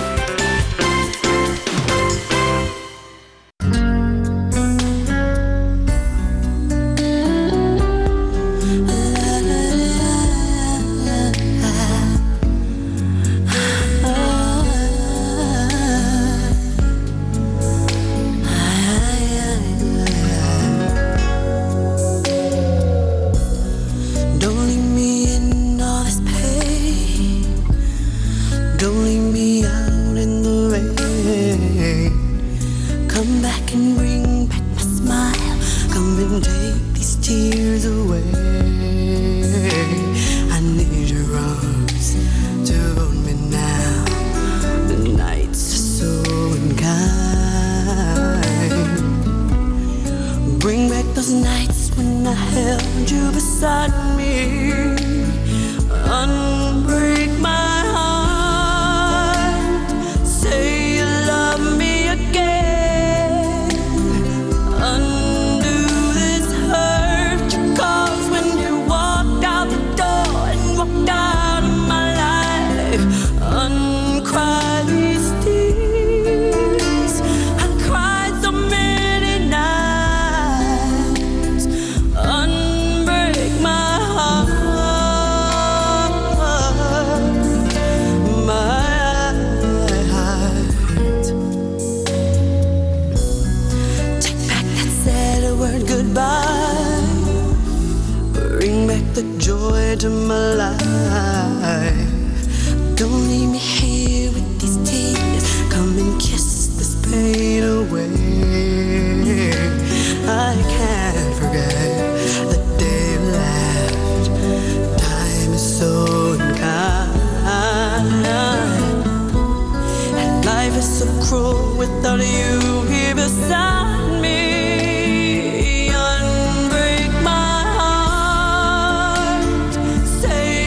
Say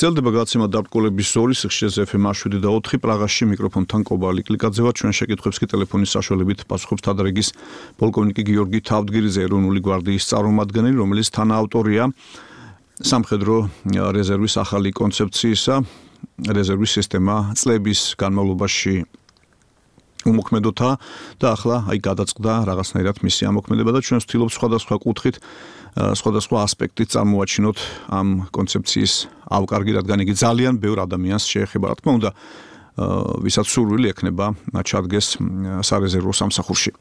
გრძელდება გადაცემა დაბრკოლების ორი სიხშირეზე ეფ ემ შვიდი და ოთხი პრაღაში მიკროფონთან კობალი კლიკაძე ვარ ჩვენ შეკითხვებს კი ტელეფონის საშუალებით პასუხობს თადრიგის პოლკოვნიკი გიორგი თავდგირიძე ეროვნული გვარდიის წარმომადგენელი რომელიც თანაავტორია სამხედრო რეზერვის ახალი კონცეფციისა რეზერვის სისტემა წლების განმავლობაში უმოქმედოთა და ახლა აი გადაწყდა რაღაცნაირად მისი ამოქმედება და ჩვენ ვცდილობთ სხვადასხვა კუთხით სხვადასხვა ასპექტით წარმოაჩინოთ ამ კონცეფციის ავკარგი, რადგან იგი ძალიან ბევრ ადამიანს შეეხება, რა თქმა უნდა, ვისაც სურვილი ექნება ჩადგეს სარეზერვო სამსახურში.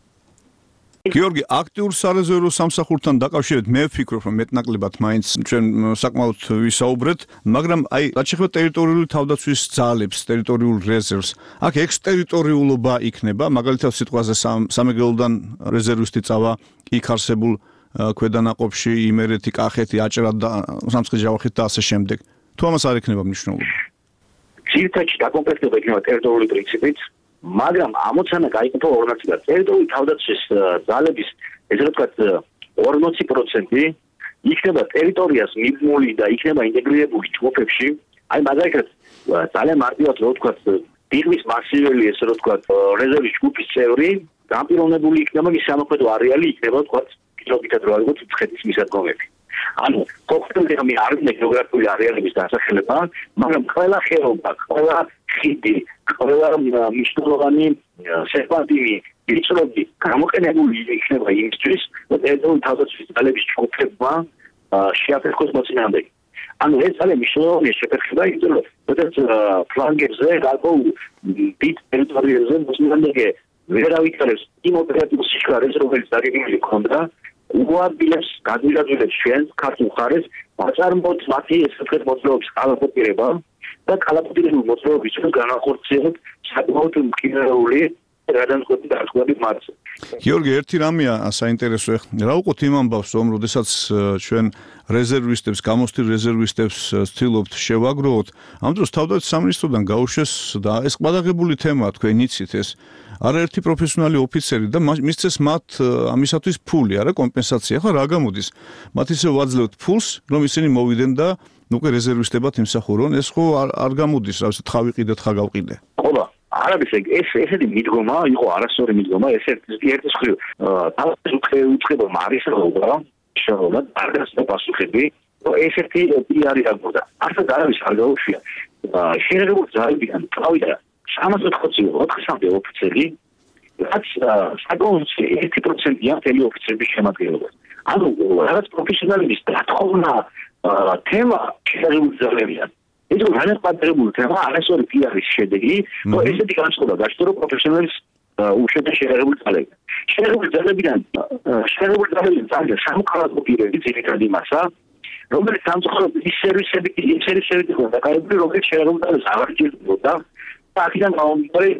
გიორგი, აქტიურ სარეზერვო სამსახურთან დაკავშირებით მე ვფიქრობ, რომ მეტნაკლებად მაინც ჩვენ საკმაოდ ვისაუბრეთ, მაგრამ აი, რაც შეეხება ტერიტორიული თავდაცვის ძალებს, ტერიტორიულ რეზერვს, აქ ექსტერიტორიულობა იქნება, მაგალითად სიტყვაზე სამეგრელოდან რეზერვისტი წავა იქ არსებულ ქვედანაყოფში, იმერეთი, კახეთი, აჭრა და სამცხე-ჯავახეთი და ასე შემდეგ. თუ ამას არ ექნება მნიშვნელობა. ძირითადად დაკომპლექტება იქნება ტერიტორიული პრინციპით, მაგრამ ამოცანა გაიყოფა ორ ნაწილად. ტერიტორიული თავდაცვის ძალების, ესე ვთქვათ, ორმოცი პროცენტი იქნება ტერიტორიას მიბმული და იქნება ინტეგრირებული ჯგუფებში. აი მაგალითად, ძალიან მარტივად რო ვთქვათ, დიღმის მასიველი, ესე რომ ვთქვათ, რეზერვის ჯგუფის წევრი, განპირობებული იქნება მის სამოქმედო არეალი იქნება ვთქვათ კილომეტრად რო აიღოთ მცხეთის მისადგომები. ანუ კონკრეტულად მე არ ვინდა გეოგრაფიული არეალების დასახელება, მაგრამ ყველა ხეობა, ყველა ხიდი, ყველა მნიშვნელოვანი სერპანტინი, ვიწროდი გამოყენებული იქნება იმისთვის, რომ ტერიტორიული თავდაცვის ძალების ჯგუფებმა შეაფერხოს მოწინააღმდეგე. ანუ ეს ძალიან მნიშვნელოვანია შეფერხება, იმიტომ რომ როდესაც ფლანგებზე გარკვეულ დიდ ტერიტორიებზე მოწინააღმდეგე ვერ ავითარებს იმ ოპერატიულ სიხარეს, რომელიც დაგეგმილი ჰქონდა, უადვილებს, გადმირაძლებს ჩვენ ქართულ მხარეს, აწარმოებს მათი ესე ვთქვათ მოძრაობის კალაპოტირება და კალაპოტირებული მოძრაობის ჩვენ განახორციელებთ საკმაოდ მკინეული გადამწყვეტი დარღვევები მარცხ. გიორგი, ერთი რამეა საინტერესო, რა უყოთ იმ ამბავს, რომ როდესაც ჩვენ რეზერვისტებს, გამოსტილ რეზერვისტებს ვცდილობთ შევაგროვოთ, ამ დროს თავდაცვის სამინისტროდან გაუშვეს და ეს ყბადაღებული თემაა, თქვენ იცით ეს არაერთი პროფესიონალი ოფიცერი და მისცეს მათ ამისათვის ფული, არა კომპენსაცია. ახლა რა გამოდის? მათ ისე ვაძლევთ ფულს, რომ ისინი მოვიდნენ და უკვე რეზერვისტებად იმსახურონ, ეს ხო არ გამოდის, რა ვიცი, თხა ვიყიდე, თხა გავყიდე. ხო, არაბის ეს ესეთი მიდგომა იყო არასწორი მიდგომა, ეს ერთი მხრივ თავის უცხება მარისაობა, შეობა, არგას პასუხები, ესეთი პიარი დაგმოდა. არსად არაბის არ გაუშვია. შეერებული ძალებიდან წავიდა სამას ოთხი ოფიცერი, რაც საკმაოდ ერთი პროცენტია მთელი ოფიცერების შემადგენლობას. ანუ რაღაც პროფესიონალების დათხოვნა თემა შეერებული ძალებიდან. ეს რომ განაცხადებული თემა არასწორი პიარის შედეგი, რომ ესეთი განწყობა გაჩნდა, რომ პროფესიონალის უშედეგო შეერებული ძალები. შეერებული ძალებიდან შეერებული ძალებიდან წავიდა სამოქალაქო პირები, ძირითადად იმასა, რომელიც სამწუხაროდ ის სერვისები, ის სერვისები იყო დაკავებული, რომელიც შეერებული ძალებს აღარ ჭირდებოდა. აქედან გამომდინარე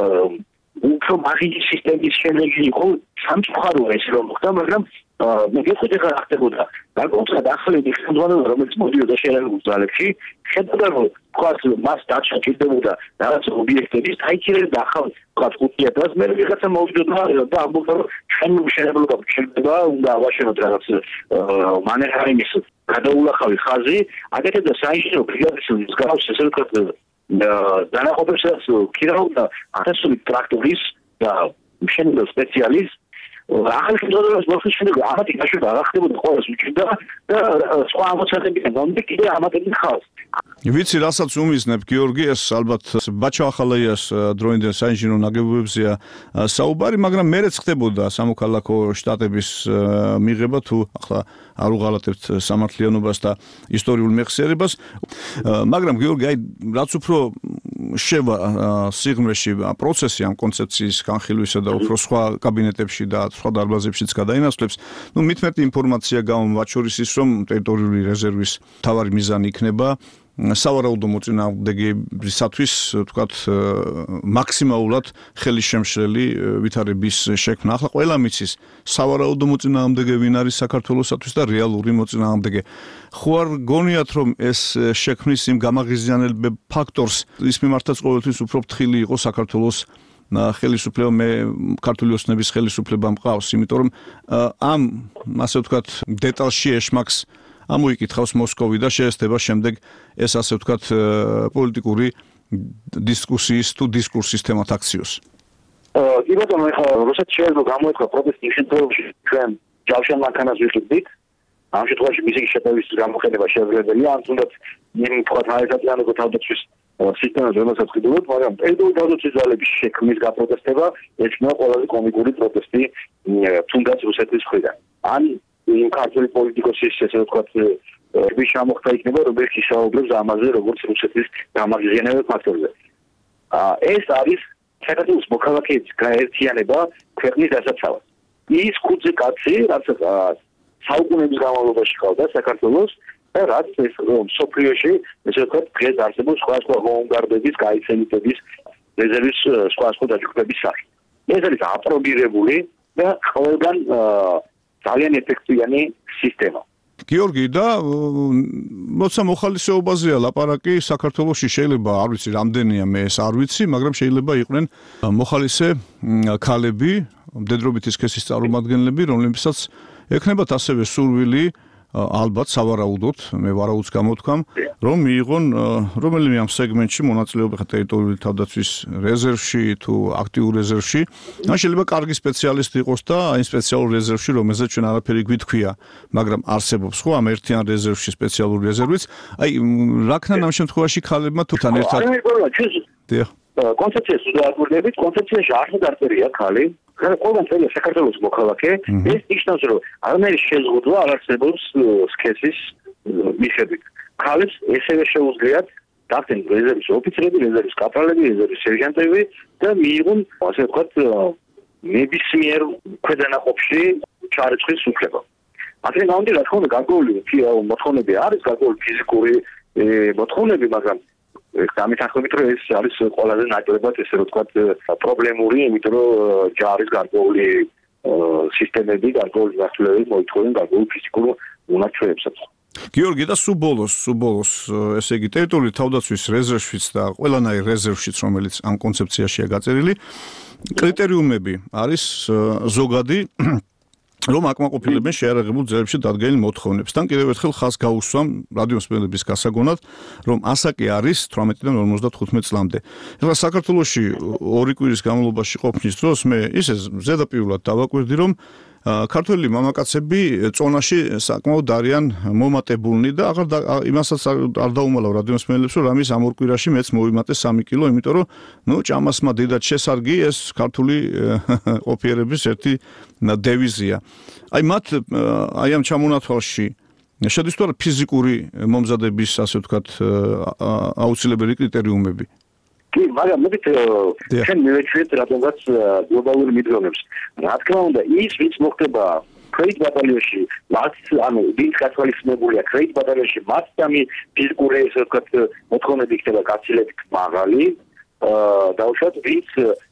უფრო მაგიჯი სისტემის შედეგი იყო სამწუხაროა ეს რომ მოხდა, მაგრამ მე გეტყვით ახლა რა ხდებოდა. გარკვეულწილად ახალი ხელმძღვანელობა, რომელიც მოდიოდა შეერებულ ძალებში, ხედავდა რომ თქვათ მას დარჩა ჭირდებოდა რაღაც ობიექტების დაიჭირება და ახალ თქვათ ხუთი ათას მე ვიღაცა მოვიდოდა და ამბობდა რომ ჩვენ შეერებულობა შეიძლება უნდა ავაშენოთ რაღაც მანერჰაიმის გადაულახავი ხაზი, აკეთებდა საინჟინრო ბრიგადის მსგავს ესე ვთქვათ დანაყოფებსაც ქირაობდა ათასობით ტრაქტორის და მშენებლობ სპეციალისტს ახალ ხელმძღვანელობას მოხდის შემდეგ ამათი გაშვება არ ხდებოდა ყოველს უჭირდა და სხვა ამოცანებიდან გამომდინარე კიდე ამათები ხავს. ვიცი, რასაც უმიზნებ გიორგი, ეს ალბათ ბაჩო ახალაიას დროინდელ საინჟინრო ნაგებობებზეა საუბარი, მაგრამ მერეც ხდებოდა სამოქალაქო შტატების მიღება თუ ახლა არ უღალატებთ სამართლიანობას და ისტორიულ მეხსიერებას, მაგრამ გიორგი, აი რაც უფრო შევა სიღრმეში პროცესი ამ კონცეფციის განხილვისა და უფრო სხვა კაბინეტებში და სხვა დარბაზებშიც გადაინაცვლებს, ნუ მitmeti ინფორმაცია გამომვა შორის ის რომ ტერიტორიული რეზერვის მთავარი მიზანი იქნება სავარაუდო მოწინააღმდეგეებისათვის, ვთქვათ, მაქსიმალურად ხელისშემშლელი ვითარების შექმნა. ახლა ყველა მიცის სავარაუდო მოწინააღმდეგე ვინ არის საქართველოსათვის და რეალური მოწინააღმდეგე. ხო არ გონიათ რომ ეს შექმნის იმ გამაღიზიანებელ ფაქტორს ის მიმართაც ყოველთვის უფრო ფრთხილი იყო საქართველოს ხელისუფლება, მე ქართული ოცნების ხელისუფლება მყავს, იმიტომ რომ ამ ასე ვთქვათ დეტალში ეშმაკს ამოიკითხავს მოსკოვი და შეესწრება შემდეგ ეს ასე ვთქვათ პოლიტიკური დისკუსიის თუ დისკურსის თემად აქციოს. კი ბატონო, ეხლა რუსეთს შეიძლება გამოეთქვა პროტესტის შემთხვევაში ჩვენ ჯავშან მანქანას ვიყიდით. ამ შემთხვევაში მისი შეტევის გამოყენება შესაძლებელია, ან თუნდაც იმ თქვა საერთაშორისო თავდაცვის სისტემას რომელსაც ვყიდულობთ, მაგრამ პერიოდული თავდაცვის ძალების შექმნის გაპროტესტება ეჩქნა ყველაზე კომიკური პროტესტი თუნდაც რუსეთის მხრიდან. ან იმ ქართული პოლიტიკოსის ესე ვთქვათ ვის შემოხდა იქნება, რომელიც ისაუბრებს ამაზე, როგორც რუსეთის გამაგზავნებელ ფაქტორზე. ეს არის საქართველოს მოქალაქეების გაერთიანება ქვეყნის დასაცავად. ის ხუთი კაცი, რაც საუკუნეების განმავლობაში ყავდა საქართველოს და რაც ეს სოფლიოში, ესე ვთქვათ, დღეს არსებობს სხვა სხვა ჰომგარდების, გაიცემიტების, რეზერვის სხვა სხვა დაჯგუფების სახით. ეს არის აპრობირებული და ყველგან ძალიან ეფექტიანი სისტემა. გიორგი და მოცა მოხალისეობაზეა ლაპარაკი საქართველოში შეიძლება არ ვიცი რამდენია მე ეს არ ვიცი, მაგრამ შეიძლება იყვნენ მოხალისე ქალები, მდედრობითი სქესის წარმომადგენლები, რომლებსაც ექნებათ ასევე სურვილი ალბათ სავარაუდოდ, მე ვარაუდს გამოთქვამ, რომ მიიღონ რომელიმე ამ სეგმენტში მონაწილეობა ხა ტერიტორიული თავდაცვის რეზერვში თუ აქტიურ რეზერვში. ან შეიძლება კარგი სპეციალისტი იყოს და აი სპეციალურ რეზერვში, რომელზეც ჩვენ არაფერი გვითქვია, მაგრამ არსებობს ხო ამ ერთიან რეზერვში სპეციალური რეზერვიც. აი რა ქნან ამ შემთხვევაში ქალებმა თუთან ერთად დიახ. კონცეფციას უზრუნველყოფით, კონცეფციაში არ დაწერია ქალი. ყველგან წერია საქართველოს მოქალაქე, ეს ნიშნავს, რომ არანაირი შეზღუდვა არ არსებობს სქესის მიხედვით. ქალებს ესევე შეუძლიათ დახდნენ რეზერვის ოფიცრები, რეზერვის კაპრალები, რეზერვის სერჟანტები და მიიღონ, ასე ვთქვათ, ნებისმიერ ქვედანაყოფში ჩარიცხვის უფლება. ასე გამომდინარე, რა თქმა უნდა, გარკვეული მოთხოვნები არის, გარკვეული ფიზიკური მოთხოვნები, მაგრამ გამითანხმებით, რომ ეს არის ყველაზე ნაკლებად, ესე რომ ვთქვათ, პრობლემური, იმიტომ რომ ჯარის გარკვეული სისტემები, გარკვეული გასწავლები მოითხოვენ გარკვეულ ფიზიკურ უნარჩვევებსაც. გიორგი და სულ ბოლოს, სულ ბოლოს, ესე იგი, ტერიტორიული თავდაცვის რეზერვშიც და ყველანაირ რეზერვშიც, რომელიც ამ კონცეფციაშია გაწერილი, კრიტერიუმები არის ზოგადი რომ აკმაყოფილებენ შეარაღებულ ძალებში დადგენილ მოთხოვნებს. თან კიდევ ერთხელ ხაზს გაუსვამ რადიოსმენელების გასაგონად, რომ ასაკი არის თვრამეტიდან ორმოცდათხუთმეტ წლამდე. ეხლა საქართველოში ორი კვირის განმავლობაში ყოფნის დროს მე ისე ზედაპირულად დავაკვირდი, რომ ქართველი მამაკაცები წონაში საკმაოდ არიან მომატებულნი და აღარ იმასაც არ დაუმალავ რადიოსმენელებს, რომ რამის ამ ორ კვირაში მეც მოვიმატე სამი კილო, იმიტომ რომ ნუ ჭამასმა დიდად შესარგი ეს ქართული ყოფიერების ერთი დევიზია. აი მათ აი ამ ჩამონათვალში შედის თუ არა ფიზიკური მომზადების, ასე ვთქვათ, აუცილებელი კრიტერიუმები? კი, მაგრამ მოდით ჩვენ მივეჩვიეთ რატომღაც გლობალური მიდგომებს. რა თქმა უნდა, ის ვინც მოხდება კრეიდ ბატალიონში, მათ ანუ ვინც გათვალისწინებულია კრეიდ ბატალიონში, მათ სამი ფიზიკური, ასე ვთქვათ, მოთხოვნები იქნება გაცილებით მაღალი. დაუშვათ, ვინც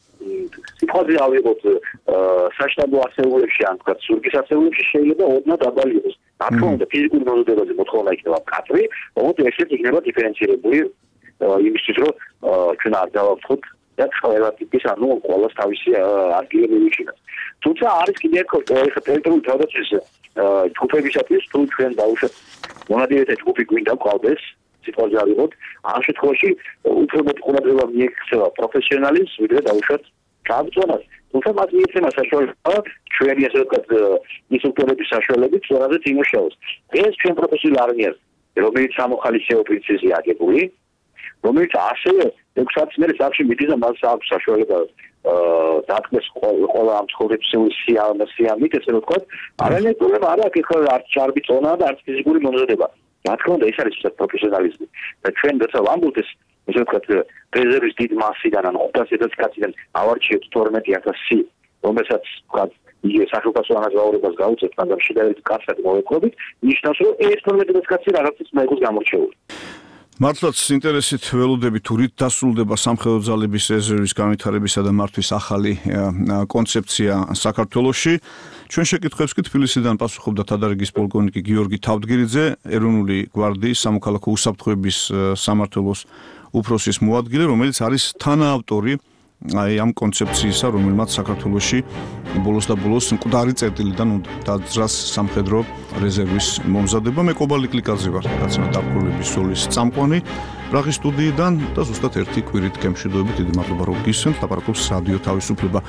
სიტყვაზე ავიღოთ საშტაბო ასეულებში, ან ვთქვათ, ზურგის ასეულებში შეიძლება ოდნავ დაბალი იყოს. რა თქმა უნდა, ფიზიკური მოზოდებაზე მოთხოვნა იქნება მკაცრი, თუმცა ესეც იქნება დიფერენცირებული იმისთვის, რომ ჩვენ არ დავავთხოვთ და ყველა ტიპის, ანუ ყოველს თავისი ადგილი მივიჩინოთ. თუმცა არის კიდე ერთ ტერიტორიული თავდაცვის ჯგუფებისათვის, თუ ჩვენ დავუშვათ მონადირეთა ჯგუფი გვინდა ყავდეს, სიტყვაზე ავიღოთ, ამ შემთხვევაში უფრო მეტი ყურადღება მიექცევა პროფესიონალის, ვიდრე დავუშვათ ჩამწვანას. თუმცა მას მიეცემა საშუალება ჩვენი, ასე ვთქვათ, ინსტრუქტორების საშუალებით სწორადაც იმუშაოს. ეს ჩვენ პროფესიულ არმიას, რომელიც სამოხალისეო პრინციპზე აგებული, რომელიც ასევე ექვსი მერე სახში მიდის და მას აქვს საშუალება დაკნეს ყველა ამ ცხოვრების სიამით, ესე რომ ვთქვათ, არანაირი პრობლემა არ აქვს, ეხლა არც ჩარბი წონა და არც ფიზიკური მომზადება. რა თქმა უნდა, ეს არის პროფესიონალიზმი. და ჩვენ როცა ვამბობთ ეს, ესე ვთქვათ, რეზერვის დიდ მასიდან, ან ოცდაათი კაციდან ავარჩიეთ თორმეტი ათასი, რომელსაც ვთქვათ, იგივე სახელმწიფო ანაზღაურებას გაუწევთ, მაგრამ შედარებით კაცად მოვეყრობით, ნიშნავს, რომ ეს თორმეტი კაცი რაღაცის მაიგოს გამორჩეული. მართლაც ინტერესით ველოდები თუ რით დასრულდება სამხედრო ძალების რეზერვის განვითარებისა და მართვის ახალი კონცეფცია საქართველოში. ჩვენ შეკითხვებს კი თბილისიდან პასუხობდა თადარიგის პოლკოვნიკი გიორგი თავდგირიძე, ეროვნული გვარდიის სამოქალაქო უსაფრთხოების სამმართველოს უფროსის მოადგილე, რომელიც არის თანაავტორი აი ამ კონცეფციისა, რომელმაც საქართველოში ბოლოს და ბოლოს მკვდარი წერტილიდან დაძრას სამხედრო რეზერვის მომზადება. მე კობალი კლიკაძე ვარ, კაცნა დაბგურების ზოლის წამყვანი პრაღის სტუდიიდან და ზუსტად ერთი კვირით გემშვიდობებით. დიდი მადლობა რომ გისმენთ. ლაპარაკობს რადიო თავისუფლება.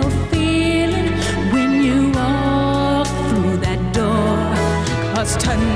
Tonight